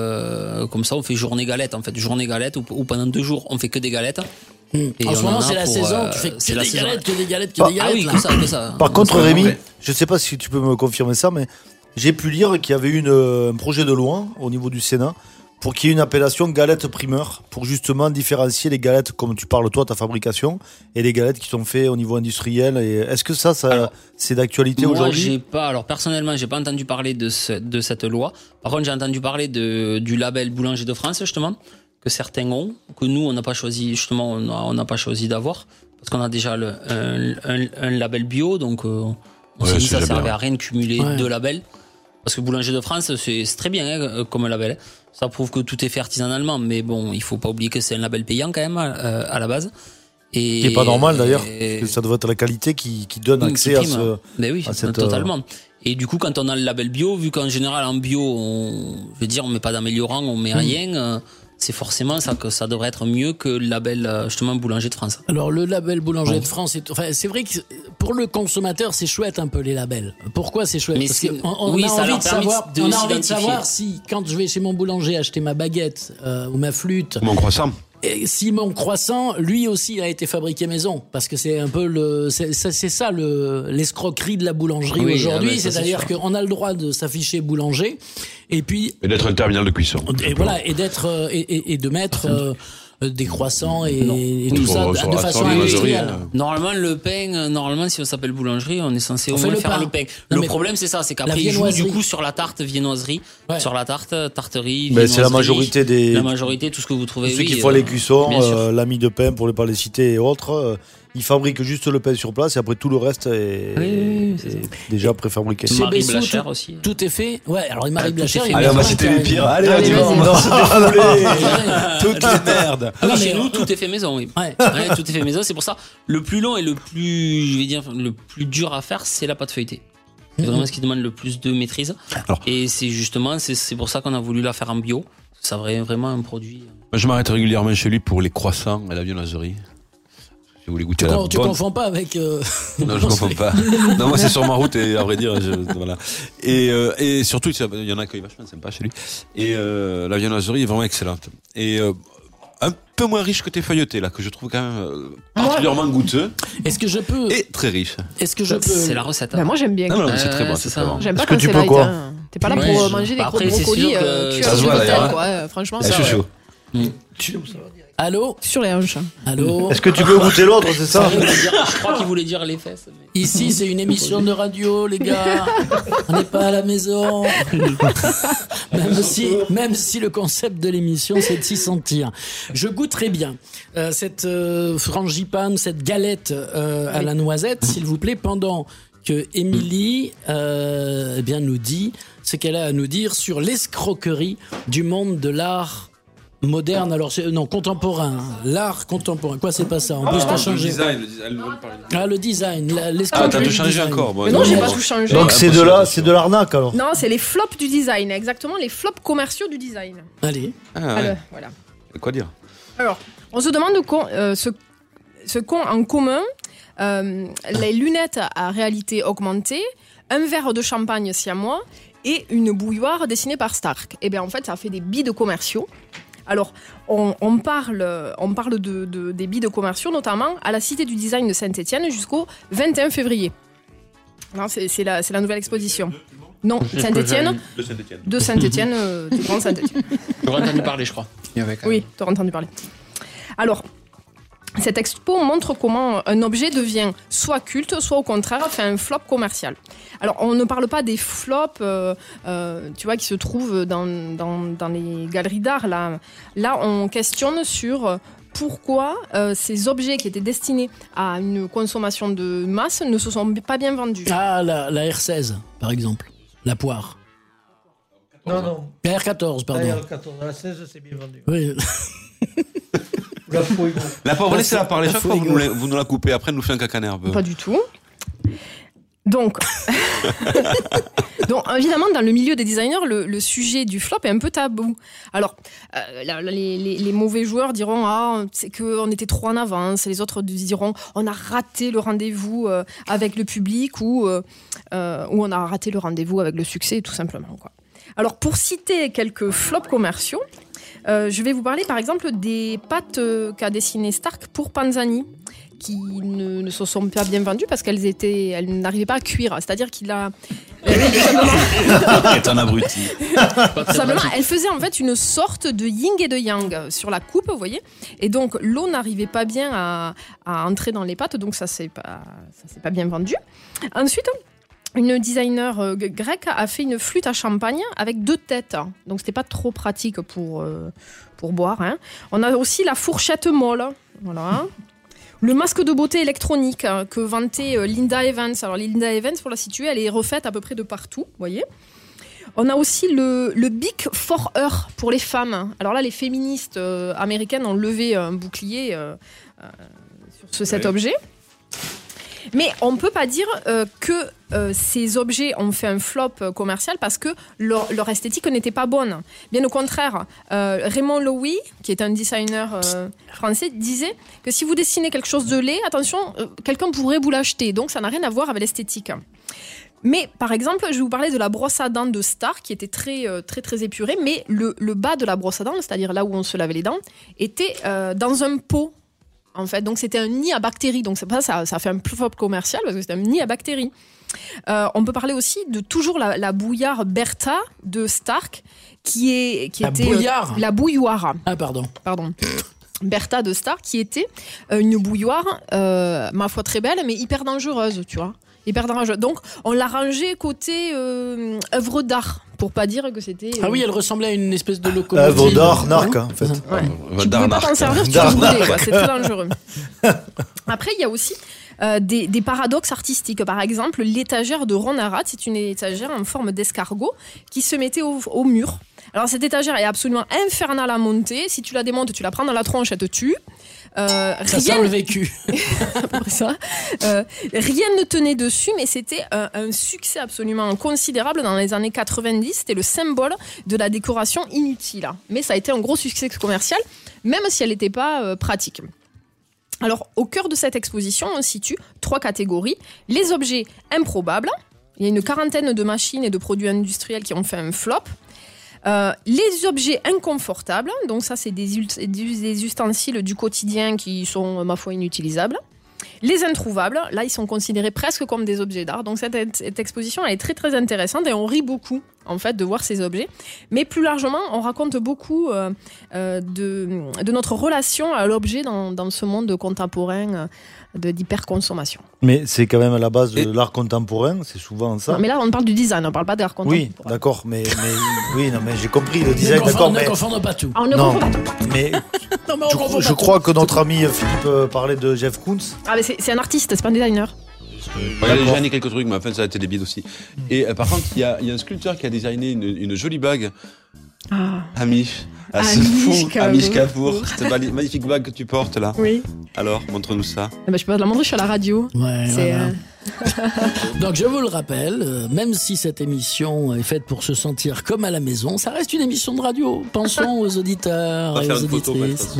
Speaker 4: on fait journée galette, en fait. Journée galette, où pendant 2 jours, on fait que des galettes.
Speaker 2: Et en ce moment, c'est la saison, tu fais que des galettes.
Speaker 4: Ah oui, comme ça.
Speaker 6: Par contre, Rémi, je ne sais pas si tu peux me confirmer ça, mais j'ai pu lire qu'il y avait un projet de loi au niveau du Sénat pour qu'il y ait une appellation galette primeur, pour justement différencier les galettes, comme tu parles toi, ta fabrication, et les galettes qui sont faites au niveau industriel. Et est-ce que ça c'est d'actualité aujourd'hui ?
Speaker 4: Personnellement, j'ai pas entendu parler de cette loi. Par contre, j'ai entendu parler du label Boulanger de France, justement, que certains ont, que nous on n'a pas choisi, justement on n'a pas choisi d'avoir, parce qu'on a déjà un label bio, donc on s'est dit ça servait à rien de cumuler 2 labels, parce que Boulanger de France c'est très bien comme label, ça prouve que tout est fait artisanalement, mais bon, il faut pas oublier que c'est un label payant quand même à la base.
Speaker 6: Et c'est pas normal d'ailleurs, que ça doit être la qualité qui donne accès à ce.
Speaker 4: Mais oui, totalement. Et du coup, quand on a le label bio, vu qu'en général en bio, on met pas d'améliorant, on met rien, c'est forcément ça que ça devrait être mieux que le label justement Boulanger de France.
Speaker 2: Alors le label Boulanger de France, c'est vrai que pour le consommateur, c'est chouette un peu les labels. Pourquoi c'est chouette? Parce qu'on a envie de savoir si quand je vais chez mon boulanger acheter ma baguette ou ma flûte,
Speaker 5: mon croissant.
Speaker 2: Et si mon croissant, lui aussi, a été fabriqué maison, parce que c'est un peu c'est ça l'escroquerie de la boulangerie aujourd'hui, c'est-à-dire qu'on a le droit de s'afficher boulanger, et puis
Speaker 5: d'être un terminal de cuisson.
Speaker 2: Et voilà, et d'être et de mettre des croissants et tout ça de façon industrielle.
Speaker 4: Normalement, le pain, si on s'appelle boulangerie, on est censé au moins faire le pain. Le problème, c'est ça, c'est qu'après, ils jouent du coup sur la tarte viennoiserie, sur la tarterie, viennoiserie.
Speaker 6: C'est la majorité
Speaker 4: La majorité, tout ce que vous trouvez.
Speaker 6: Ceux qui font les cuissons, l'ami de pain pour ne pas les citer et autres. Ils fabriquent juste le pain sur place et après tout le reste est déjà préfabriqué.
Speaker 2: C'est
Speaker 4: Marie Blachère aussi.
Speaker 2: Tout est fait. Ouais, alors Marie Blachère.
Speaker 5: Allez, on va citer les pires. Allez, on va se défouler. Toutes les merdes.
Speaker 4: Chez nous, tout est fait maison, oui. Tout est fait maison. C'est pour ça, le plus long et le plus dur à faire, c'est la pâte feuilletée. C'est vraiment ce qui demande le plus de maîtrise. Et c'est pour ça qu'on a voulu la faire en bio. Ça serait vraiment un produit.
Speaker 5: Je m'arrête régulièrement chez lui pour les croissants et la viennoiserie. Si vous voulez goûter à la bonne.
Speaker 2: Tu confonds pas avec.
Speaker 5: Non, je confonds pas. Non, moi c'est sur ma route et à vrai dire, voilà. Et surtout, il y en a qui vachement sympa chez lui. Et la viennoiserie est vraiment excellente. Et un peu moins riche que tes feuilletés là, que je trouve quand même particulièrement goûteux.
Speaker 2: Est-ce que je peux
Speaker 5: Et très riche.
Speaker 2: Est-ce que je peux
Speaker 4: C'est la recette.
Speaker 7: Moi j'aime bien.
Speaker 5: Non, c'est très bon, c'est très bon.
Speaker 7: J'aime pas quand c'est light. T'es pas là pour manger des gros brocolis.
Speaker 5: Ça se voit d'ailleurs.
Speaker 7: Quoi. Franchement,
Speaker 5: c'est chaud.
Speaker 2: Allô?
Speaker 7: Sur les hanches.
Speaker 2: Allô?
Speaker 6: Est-ce que tu peux goûter l'autre, c'est ça?
Speaker 4: Je crois qu'il voulait dire les fesses. Mais...
Speaker 2: Ici, c'est une émission de radio, les gars. On n'est pas à la maison. Même si le concept de l'émission, c'est de s'y sentir. Je goûterai bien cette frangipane, cette galette à la noisette, s'il vous plaît, pendant que Émilie nous dit ce qu'elle a à nous dire sur l'escroquerie du monde de l'art moderne, contemporain. L'art contemporain. Quoi, c'est pas ça? En plus, t'as changé. Le design.
Speaker 5: T'as tout changé encore.
Speaker 7: Mais non, j'ai pas tout changé.
Speaker 6: Donc c'est de l'arnaque alors.
Speaker 7: Non, c'est les flops du design, exactement, les flops commerciaux du design.
Speaker 2: Allez.
Speaker 7: Voilà.
Speaker 5: Quoi dire?
Speaker 7: Alors, on se demande ce qu'ont en commun les lunettes à réalité augmentée, un verre de champagne siamois et une bouilloire dessinée par Stark. Et bien en fait, ça fait des bides commerciaux. Alors, on parle des bides commerciaux, notamment à la Cité du Design de Saint-Étienne jusqu'au 21 février. C'est la nouvelle exposition. Non, Saint-Étienne. De Saint-Étienne, du Grand Saint-Étienne.
Speaker 4: J'aurais entendu parler, je crois.
Speaker 7: Oui, tu aurais entendu parler. Alors, cette expo montre comment un objet devient soit culte, soit au contraire fait un flop commercial. Alors, on ne parle pas des flops, qui se trouvent dans les galeries d'art. Là, on questionne sur pourquoi ces objets qui étaient destinés à une consommation de masse ne se sont pas bien vendus.
Speaker 2: Ah, la R16, par exemple. La poire.
Speaker 3: Non.
Speaker 2: La R14, pardon.
Speaker 3: La R14, la 16, c'est bien vendu.
Speaker 2: Oui.
Speaker 5: La pauvre, laissez-la parler. Chaque fois, vous nous la coupez. Après, elle nous fait un caca nerveux.
Speaker 7: Pas du tout. Donc, évidemment, dans le milieu des designers, le sujet du flop est un peu tabou. Alors, les mauvais joueurs diront c'est qu'on était trop en avance. Les autres diront on a raté le rendez-vous avec le public ou on a raté le rendez-vous avec le succès, tout simplement, quoi. Alors, pour citer quelques flops commerciaux, je vais vous parler par exemple des pâtes qu'a dessinées Stark pour Panzani, qui ne se sont pas bien vendues parce qu'elles n'arrivaient pas à cuire. C'est-à-dire qu'il a...
Speaker 5: C'est un abruti.
Speaker 7: Simplement, elle faisait en fait une sorte de yin et de yang sur la coupe, vous voyez. Et donc l'eau n'arrivait pas bien à entrer dans les pâtes, donc ça s'est pas bien vendu. Ensuite, une designer grecque a fait une flûte à champagne avec 2 têtes. Donc c'était pas trop pratique pour boire. Hein. On a aussi la fourchette molle. Voilà. Le masque de beauté électronique que vantait Linda Evans. Alors Linda Evans, pour la situer, elle est refaite à peu près de partout, vous voyez. On a aussi le Bic for Her pour les femmes. Alors là, les féministes américaines ont levé un bouclier sur cet objet. Mais on ne peut pas dire que ces objets ont fait un flop commercial parce que leur esthétique n'était pas bonne. Bien au contraire, Raymond Loewy, qui est un designer français, disait que si vous dessinez quelque chose de laid, attention, quelqu'un pourrait vous l'acheter. Donc ça n'a rien à voir avec l'esthétique. Mais par exemple, je vais vous parler de la brosse à dents de Star qui était très épurée, mais le bas de la brosse à dents, c'est-à-dire là où on se lavait les dents, était dans un pot. En fait, donc c'était un nid à bactéries. Donc ça a fait un flop commercial parce que c'était un nid à bactéries. On peut parler aussi de toujours la bouillarde Bertha de Stark, qui était
Speaker 2: bouillarde.
Speaker 7: La bouilloire.
Speaker 2: Ah pardon.
Speaker 7: Bertha de Stark, qui était une bouilloire, ma foi très belle, mais hyper dangereuse, tu vois. Hyper dangereuse. Donc on l'a rangée côté œuvre d'art. Pour pas dire que c'était.
Speaker 2: Ah oui, elle ressemblait à une espèce de locomotive.
Speaker 6: Œuvre d'art, narc, en fait.
Speaker 7: Ouais. Tu pouvais pas t'en servir si tu brûlais, quoi. C'est très dangereux. Après, il y a aussi des paradoxes artistiques. Par exemple, l'étagère de Ron Arad, c'est une étagère en forme d'escargot qui se mettait au mur. Alors cette étagère est absolument infernale à monter. Si tu la démontes, tu la prends dans la tronche, elle te tue.
Speaker 2: Ça sent le vécu.
Speaker 7: Ça. Rien ne tenait dessus, mais c'était un succès absolument considérable dans les années 90. C'était le symbole de la décoration inutile. Mais ça a été un gros succès commercial, même si elle n'était pas pratique. Alors, au cœur de cette exposition, on situe 3 catégories. Les objets improbables. Il y a une quarantaine de machines et de produits industriels qui ont fait un flop. Les objets inconfortables, donc ça c'est des ustensiles du quotidien qui sont ma foi inutilisables. Les introuvables, là ils sont considérés presque comme des objets d'art. Donc cette exposition elle est très très intéressante et on rit beaucoup en fait de voir ces objets. Mais plus largement, on raconte beaucoup de notre relation à l'objet dans ce monde contemporain d'hyperconsommation.
Speaker 6: Mais c'est quand même à la base de l'art contemporain, c'est souvent ça.
Speaker 7: Non, mais là on parle du design, on parle pas d'art contemporain.
Speaker 6: Oui, d'accord, mais oui, non, mais j'ai compris le design, d'accord, mais
Speaker 2: Ne confondons pas tout.
Speaker 7: On ne confond pas tout.
Speaker 6: Mais
Speaker 2: Non, mais on confond pas
Speaker 6: je
Speaker 2: tout.
Speaker 6: crois que notre ami Philippe parlait de Jeff Koons.
Speaker 7: Ah mais c'est un artiste, c'est pas un designer.
Speaker 5: Il a déjà quelques trucs, mais enfin ça a été des bides aussi. Et par contre, il y a un sculpteur qui a designé une jolie bague. Amish. Amish Kapoor. Cette magnifique bague que tu portes là.
Speaker 7: Oui.
Speaker 5: Alors, montre-nous ça.
Speaker 7: Je peux pas te la montrer, je suis à la radio.
Speaker 2: Ouais,
Speaker 7: C'est,
Speaker 2: voilà. Donc je vous le rappelle, même si cette émission est faite pour se sentir comme à la maison, ça reste une émission de radio. Pensons aux auditeurs
Speaker 5: On va
Speaker 2: et
Speaker 5: faire
Speaker 2: aux
Speaker 5: une photo,
Speaker 2: auditrices.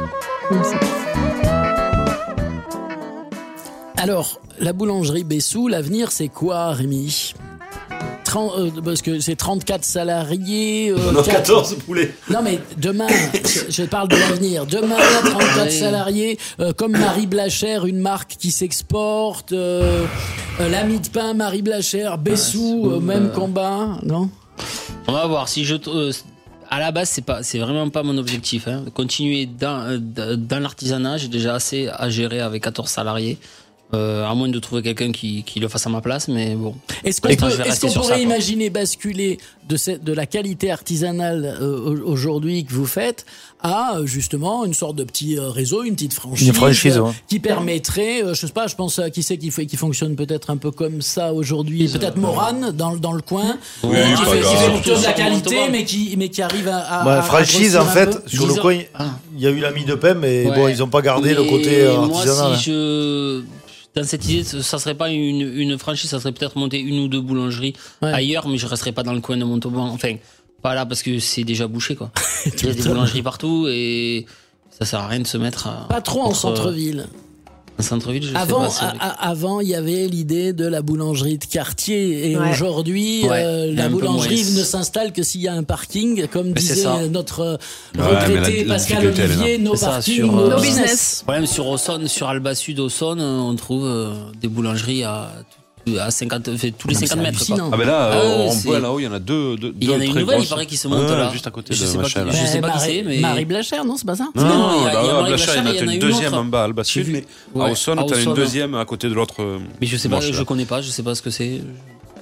Speaker 2: Alors, la boulangerie Bessou, l'avenir c'est quoi, Rémi? Parce que c'est 34 salariés.
Speaker 6: 14 poulets.
Speaker 2: Non mais demain, je parle de l'avenir. Demain, 34 salariés, comme Marie Blachère, une marque qui s'exporte. L'ami de pain, Marie Blachère, Bessou, même combat, non?
Speaker 4: On va voir. Si à la base, c'est vraiment pas mon objectif. Hein. Continuer dans l'artisanat, j'ai déjà assez à gérer avec 14 salariés. À moins de trouver quelqu'un qui le fasse à ma place, mais bon.
Speaker 2: Est-ce qu'on pourrait imaginer basculer de la qualité artisanale aujourd'hui que vous faites à justement une sorte de petit réseau, une petite franchise,
Speaker 6: ouais.
Speaker 2: Qui permettrait, je sais pas, je pense à qui c'est qui fonctionne peut-être un peu comme ça aujourd'hui, peut-être Morane dans le coin,
Speaker 5: oui,
Speaker 2: qui fait plutôt de la qualité, mais qui arrive à
Speaker 6: franchise
Speaker 2: à
Speaker 6: en fait sur le coin, il y a eu l'ami de Pem, mais bon, ils ont pas gardé le côté artisanal.
Speaker 4: Moi, dans cette idée, ça serait pas une franchise, ça serait peut-être monter une ou deux boulangeries ailleurs, mais je resterais pas dans le coin de Montauban. Enfin, pas là parce que c'est déjà bouché, quoi. Il y a des boulangeries partout et ça sert à rien de se mettre
Speaker 2: pas trop en centre-ville.
Speaker 4: En centre-ville, je
Speaker 2: avant,
Speaker 4: sais pas.
Speaker 2: Avant, il y avait l'idée de la boulangerie de quartier. Et aujourd'hui, la
Speaker 4: un
Speaker 2: boulangerie
Speaker 4: peu moins.
Speaker 2: ne s'installe que s'il y a un parking. Comme disait notre
Speaker 5: mais
Speaker 2: retraité
Speaker 5: la
Speaker 2: Pascal Olivier, nos parkings, nos business.
Speaker 4: Problème sur Auxonne, sur Alba Sud, Auxonne, on trouve des boulangeries à 50, tous les 50 mètres. Quoi.
Speaker 5: Ah, mais là, en bois là-haut, il y en a deux.
Speaker 4: Il y en a une nouvelle,
Speaker 5: grosses.
Speaker 4: il paraît, qui se monte là.
Speaker 5: Juste à côté
Speaker 4: je
Speaker 5: de
Speaker 4: sais
Speaker 5: ma
Speaker 4: pas
Speaker 5: chaîne.
Speaker 4: je sais pas qui c'est, mais.
Speaker 2: Marie Blachère, non, c'est pas ça?
Speaker 5: Non,
Speaker 4: il y a Marie
Speaker 5: Blachère, il y en a une deuxième en bas à Alba Sud, mais à Auxonne, tu as une deuxième à côté de l'autre.
Speaker 4: Mais je sais pas, je connais pas, je sais pas ce que c'est.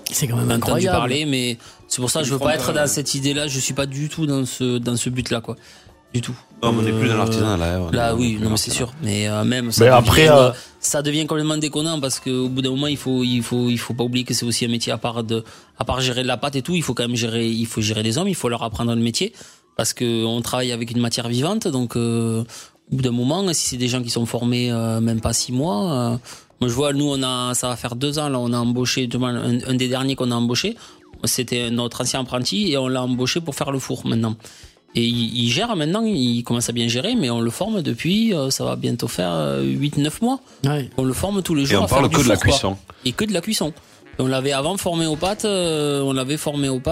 Speaker 2: C'est quand même
Speaker 4: On a entendu
Speaker 2: incroyable.
Speaker 4: parler, mais c'est pour ça que je veux pas être dans cette idée-là. Je suis pas du tout dans ce but-là, quoi. Du tout.
Speaker 5: Non, mais on n'est plus dans l'artisanat, là.
Speaker 4: Là, oui, non, mais c'est sûr. Mais même
Speaker 6: Mais après,
Speaker 4: ça devient complètement déconnant parce qu'au bout d'un moment, il faut pas oublier que c'est aussi un métier à part gérer de la pâte et tout. Il faut quand même gérer des hommes. Il faut leur apprendre le métier parce que on travaille avec une matière vivante. Donc, au bout d'un moment, si c'est des gens qui sont formés même pas 6 mois, moi je vois, nous ça va faire 2 ans là, on a embauché un des derniers qu'on a embauché. C'était notre ancien apprenti et on l'a embauché pour faire le four maintenant. Et il gère maintenant, il commence à bien gérer, mais on le forme depuis, ça va bientôt faire 8-9 mois.
Speaker 2: Ouais.
Speaker 4: On le forme tous les
Speaker 5: Et
Speaker 4: jours
Speaker 5: on
Speaker 4: à faire
Speaker 5: parle
Speaker 4: du
Speaker 5: que de la
Speaker 4: four, quoi.
Speaker 5: cuisson.
Speaker 4: Et que de la cuisson. Et on l'avait avant formé aux pâtes, parce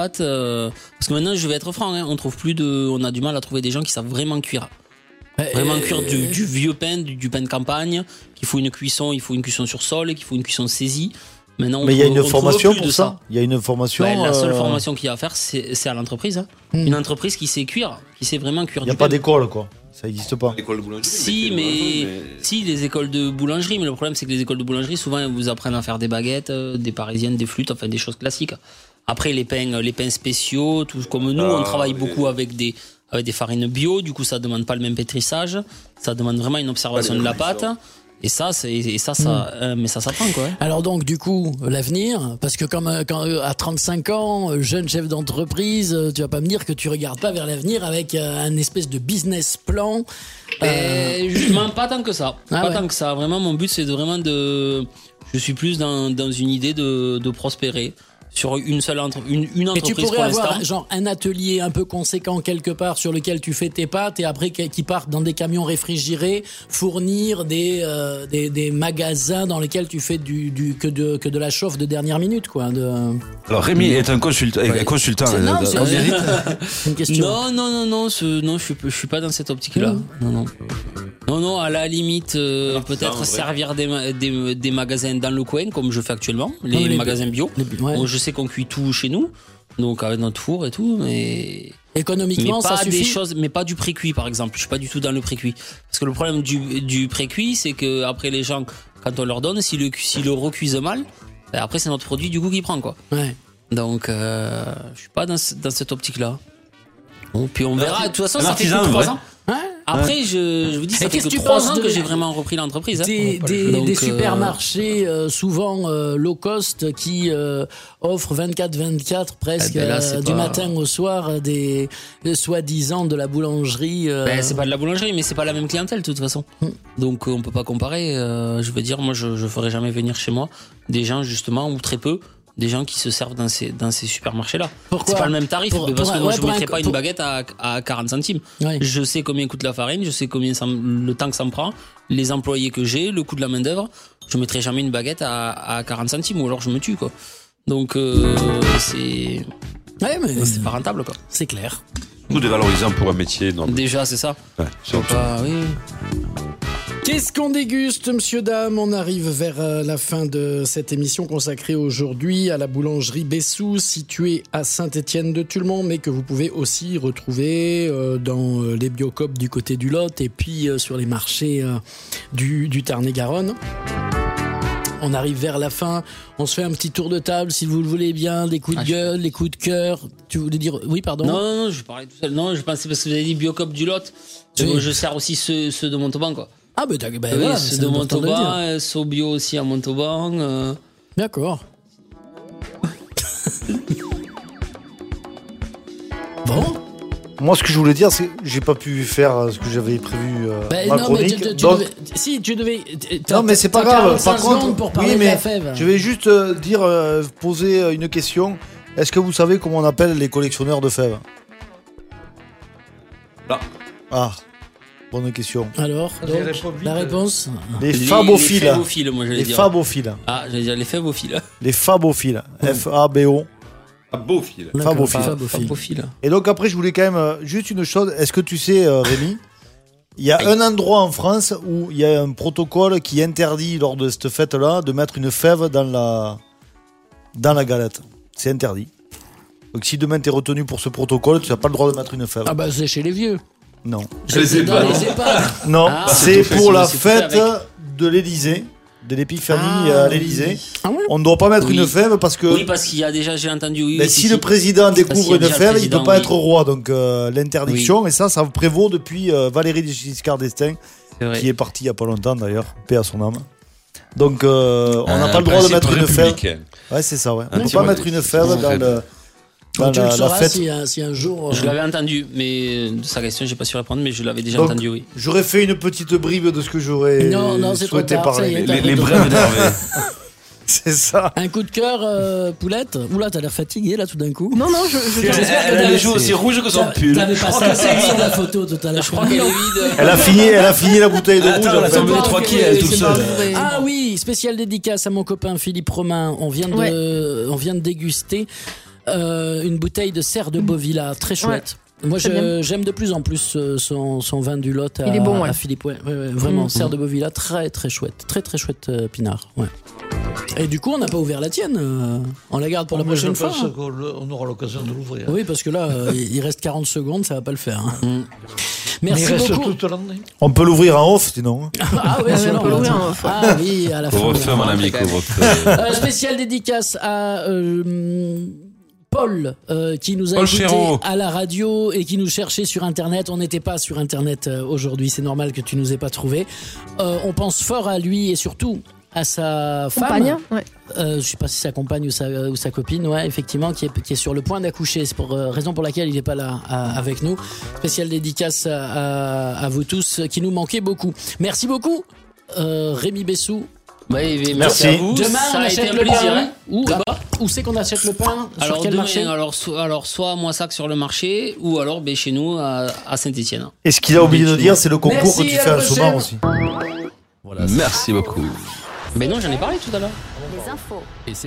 Speaker 4: que maintenant je vais être franc, hein, on a du mal à trouver des gens qui savent vraiment cuire. Vraiment cuire du vieux pain, du pain de campagne, qu'il faut une cuisson sur sol et qu'il faut une cuisson saisie. Maintenant,
Speaker 6: Mais il y a une
Speaker 4: on trouve
Speaker 6: formation
Speaker 4: plus
Speaker 6: pour
Speaker 4: de
Speaker 6: ça. Il y a une formation.
Speaker 4: La seule formation qu'il y a à faire, c'est à l'entreprise. Hein. Une entreprise qui sait cuire, qui sait vraiment cuire.
Speaker 6: Il n'y a
Speaker 4: du
Speaker 6: pas
Speaker 4: pain.
Speaker 6: d'école, quoi. Ça n'existe pas.
Speaker 5: L'école de boulangerie.
Speaker 4: Si, les écoles de boulangerie, mais le problème c'est que les écoles de boulangerie, souvent, elles vous apprennent à faire des baguettes, des parisiennes, des flûtes, enfin des choses classiques. Après, les pains spéciaux, tout comme nous, on travaille beaucoup avec des farines bio, du coup, ça demande pas le même pétrissage, ça demande vraiment une observation de la pâte. Et ça mais ça s'apprend, quoi.
Speaker 2: Alors donc, du coup, l'avenir, parce que quand à 35 ans, jeune chef d'entreprise, tu vas pas me dire que tu regardes pas vers l'avenir avec un espèce de business plan.
Speaker 4: Justement, pas tant que ça.
Speaker 2: Ah ouais.
Speaker 4: Tant que ça. Vraiment, mon but, c'est je suis plus dans une idée de prospérer sur une seule une
Speaker 2: Et
Speaker 4: entreprise
Speaker 2: tu pourrais
Speaker 4: pour
Speaker 2: avoir
Speaker 4: l'instant.
Speaker 2: genre un atelier un peu conséquent quelque part sur lequel tu fais tes pâtes et après qui partent dans des camions réfrigérés fournir des magasins dans lesquels tu fais que de la chauffe de dernière minute, quoi.
Speaker 5: Alors Rémi est un consultant.
Speaker 2: C'est une question.
Speaker 4: Non, je suis pas dans cette optique-là. Non, à la limite, peut-être servir des magasins dans le coin, comme je fais actuellement, les magasins bio. Bon, je sais qu'on cuit tout chez nous, donc avec notre four et tout, mais
Speaker 2: économiquement, ça suffit.
Speaker 4: Mais pas du pré-cuit, par exemple. Je suis pas du tout dans le pré-cuit, parce que le problème du pré-cuit, c'est que après les gens, quand on leur donne, s'ils le recuisent mal, après c'est notre produit du coup qui prend, quoi.
Speaker 2: Ouais.
Speaker 4: Donc, je suis pas dans cette optique-là. Bon, puis on verra. De toute façon, ça fait que
Speaker 5: artisan,
Speaker 4: 3
Speaker 5: ouais.
Speaker 4: ans. Après, je vous dis, ça fait que 3 ans que j'ai vraiment repris l'entreprise.
Speaker 2: Des supermarchés souvent low cost qui offrent 24/24 presque du matin au soir des soi-disant de la boulangerie.
Speaker 4: C'est pas de la boulangerie, mais c'est pas la même clientèle de toute façon. Donc on peut pas comparer. Je veux dire, moi je ferai jamais venir chez moi des gens justement ou très peu. Des gens qui se servent dans ces supermarchés-là.
Speaker 2: Pourquoi ?
Speaker 4: C'est pas le même tarif, parce que moi je ne mettrai pas une
Speaker 2: pour-
Speaker 4: baguette à 40 centimes.
Speaker 2: Ouais.
Speaker 4: Je sais combien coûte la farine, je sais le temps que ça me prend, les employés que j'ai, le coût de la main d'œuvre. Je mettrai jamais une baguette à 40 centimes ou alors je me tue, quoi. Donc c'est pas rentable, quoi.
Speaker 2: C'est clair.
Speaker 5: Tout dévalorisant pour un métier. Donc.
Speaker 4: Déjà, c'est ça.
Speaker 5: Ouais, c'est autre chose.
Speaker 4: Oui.
Speaker 2: Qu'est-ce qu'on déguste, monsieur, dame ? On arrive vers la fin de cette émission consacrée aujourd'hui à la boulangerie Bessou, située à Saint-Étienne-de-Tulmont, mais que vous pouvez aussi retrouver dans les Biocoop du côté du Lot et puis sur les marchés du Tarn-et-Garonne. On arrive vers la fin. On se fait un petit tour de table, si vous le voulez bien, des coups de gueule, des coups de cœur. Tu voulais dire... Oui, pardon ?
Speaker 4: Non, je parlais tout seul. Non, je pensais parce que vous avez dit Biocop du Lot.
Speaker 2: Oui.
Speaker 4: Je sers aussi ceux de Montauban, quoi.
Speaker 2: Ah, ben
Speaker 4: Oui,
Speaker 2: voilà,
Speaker 4: ceux
Speaker 2: c'est
Speaker 4: de
Speaker 2: important de le dire.
Speaker 4: Montauban, Sobio aussi à Montauban.
Speaker 2: D'accord. Bon.
Speaker 6: Moi, ce que je voulais dire, c'est que j'ai pas pu faire ce que j'avais prévu ma
Speaker 2: non, mais
Speaker 6: chronique. Donc-
Speaker 2: tu devais.
Speaker 6: Non, mais c'est pas grave. Par contre,
Speaker 2: pour parler
Speaker 6: oui,
Speaker 2: de
Speaker 6: mais
Speaker 2: la fève.
Speaker 6: je vais juste poser une question. Est-ce que vous savez comment on appelle les collectionneurs de fèves ?
Speaker 5: Là.
Speaker 6: Ah, bonne question.
Speaker 2: Alors, donc, la réponse.
Speaker 6: Les fabophiles.
Speaker 4: Les fébophiles, moi j'allais
Speaker 6: Les
Speaker 4: dire.
Speaker 6: fabophiles.
Speaker 4: Ah, j'allais dire les fébophiles.
Speaker 6: Les fabophiles. F-A-B-O.
Speaker 5: Fabophile.
Speaker 6: Fabophile. Et donc après, je voulais quand même juste une chose. Est-ce que tu sais, Rémi, il y a un endroit en France où il y a un protocole qui interdit lors de cette fête-là de mettre une fève dans la galette. C'est interdit. Donc si demain t'es retenu pour ce protocole, tu n'as pas le droit de mettre une fève.
Speaker 2: Ah bah c'est chez les vieux.
Speaker 6: Non.
Speaker 2: Chez les EHPAD.
Speaker 6: Non,
Speaker 2: Ah,
Speaker 6: c'est
Speaker 2: c'est
Speaker 6: pour la
Speaker 2: fait
Speaker 6: fête
Speaker 2: avec.
Speaker 6: de l'Élysée. de l'épiphanie à l'Élysée.
Speaker 2: Ah ouais.
Speaker 6: On ne doit pas mettre une fève parce que.
Speaker 4: Oui, parce qu'il y a déjà, j'ai entendu. Oui,
Speaker 6: Mais si le président découvre une fève, il ne peut pas être
Speaker 4: oui.
Speaker 6: roi. Donc l'interdiction, et ça prévaut depuis Valéry Giscard d'Estaing, qui est parti il n'y a pas longtemps d'ailleurs, paix à son âme. Donc on n'a pas le droit de mettre une fève. Ouais, c'est ça, ouais. On ne peut pas mettre une fève dans le.
Speaker 2: Donc tu le
Speaker 6: la
Speaker 2: sauras
Speaker 6: fête.
Speaker 2: si un jour.
Speaker 4: Je l'avais entendu, mais de sa question, j'ai pas su répondre, mais je l'avais déjà
Speaker 6: Donc,
Speaker 4: entendu, oui.
Speaker 6: J'aurais fait une petite bribe de ce que j'aurais
Speaker 2: Non, c'est trop
Speaker 6: souhaité
Speaker 2: tard, ça y
Speaker 6: parler.
Speaker 2: est,
Speaker 5: Les brèves d'Hervé.
Speaker 6: C'est ça.
Speaker 2: Un coup de cœur, Poulette. Oula, t'as l'air fatigué là tout d'un coup.
Speaker 7: Non, je
Speaker 2: J'espère que
Speaker 5: Elle a les joues aussi rouges que son pull.
Speaker 2: T'avais pas ça sur la photo tout à l'heure.
Speaker 4: Je crois qu'elle est vide.
Speaker 6: Elle a fini la bouteille de rouge.
Speaker 5: Attends, elle a
Speaker 6: en fait.
Speaker 5: tombé les 3 kilos elle toute seule.
Speaker 2: Ah oui, spécial dédicace à mon copain Philippe Romain. On vient de déguster une bouteille de Serre de Bovilla, très chouette. Moi, j'aime de plus en plus son vin du Lot
Speaker 7: Il est bon,
Speaker 2: à Philippe. Ouais, vraiment, Serre de Bovilla, très très chouette. Très très chouette pinard. Ouais. Et du coup, on n'a pas ouvert la tienne. On la garde pour la prochaine fois.
Speaker 3: Je pense qu'on aura l'occasion de l'ouvrir.
Speaker 2: Oui, parce que là, il reste 40 secondes, ça va pas le faire. Hein. Merci
Speaker 3: Mais il reste
Speaker 2: beaucoup.
Speaker 3: toute l'année.
Speaker 6: On peut l'ouvrir en off sinon.
Speaker 2: Ah oui,
Speaker 7: on peut l'ouvrir en off.
Speaker 2: Ah oui, à la fin.
Speaker 5: Couvre-feu, mon ami, couvre-feu.
Speaker 2: Spécial dédicace à Paul qui nous a
Speaker 5: Paul
Speaker 2: écouté
Speaker 5: Chéreau.
Speaker 2: à la radio et qui nous cherchait sur Internet. On n'était pas sur Internet aujourd'hui, c'est normal que tu nous aies pas trouvé. On pense fort à lui et surtout à sa
Speaker 7: Compagne,
Speaker 2: femme. Je sais pas si sa compagne ou sa copine, ouais, effectivement, qui est sur le point d'accoucher. C'est pour raison pour laquelle il n'est pas là avec nous. Spécial dédicace à vous tous qui nous manquaient beaucoup. Merci beaucoup, Rémi Bessou.
Speaker 4: Oui,
Speaker 6: Merci.
Speaker 4: à vous.
Speaker 2: Demain,
Speaker 4: ça
Speaker 2: on
Speaker 4: a été
Speaker 2: achète
Speaker 4: un
Speaker 2: le
Speaker 4: plaisir.
Speaker 2: pain.
Speaker 4: Hein.
Speaker 2: Où c'est qu'on achète le pain? Sur
Speaker 4: Alors,
Speaker 2: quel
Speaker 4: demain,
Speaker 2: marché?
Speaker 4: alors, soit à Moissac sur le marché, ou alors chez nous à Saint-Etienne.
Speaker 6: Et ce qu'il a oublié de dire, c'est le concours
Speaker 2: Merci,
Speaker 6: que tu
Speaker 2: à
Speaker 6: fais
Speaker 2: la
Speaker 6: à Sommar
Speaker 2: prochaine.
Speaker 6: aussi.
Speaker 5: Merci beaucoup.
Speaker 4: Mais non, j'en ai parlé tout à l'heure.
Speaker 14: Les infos.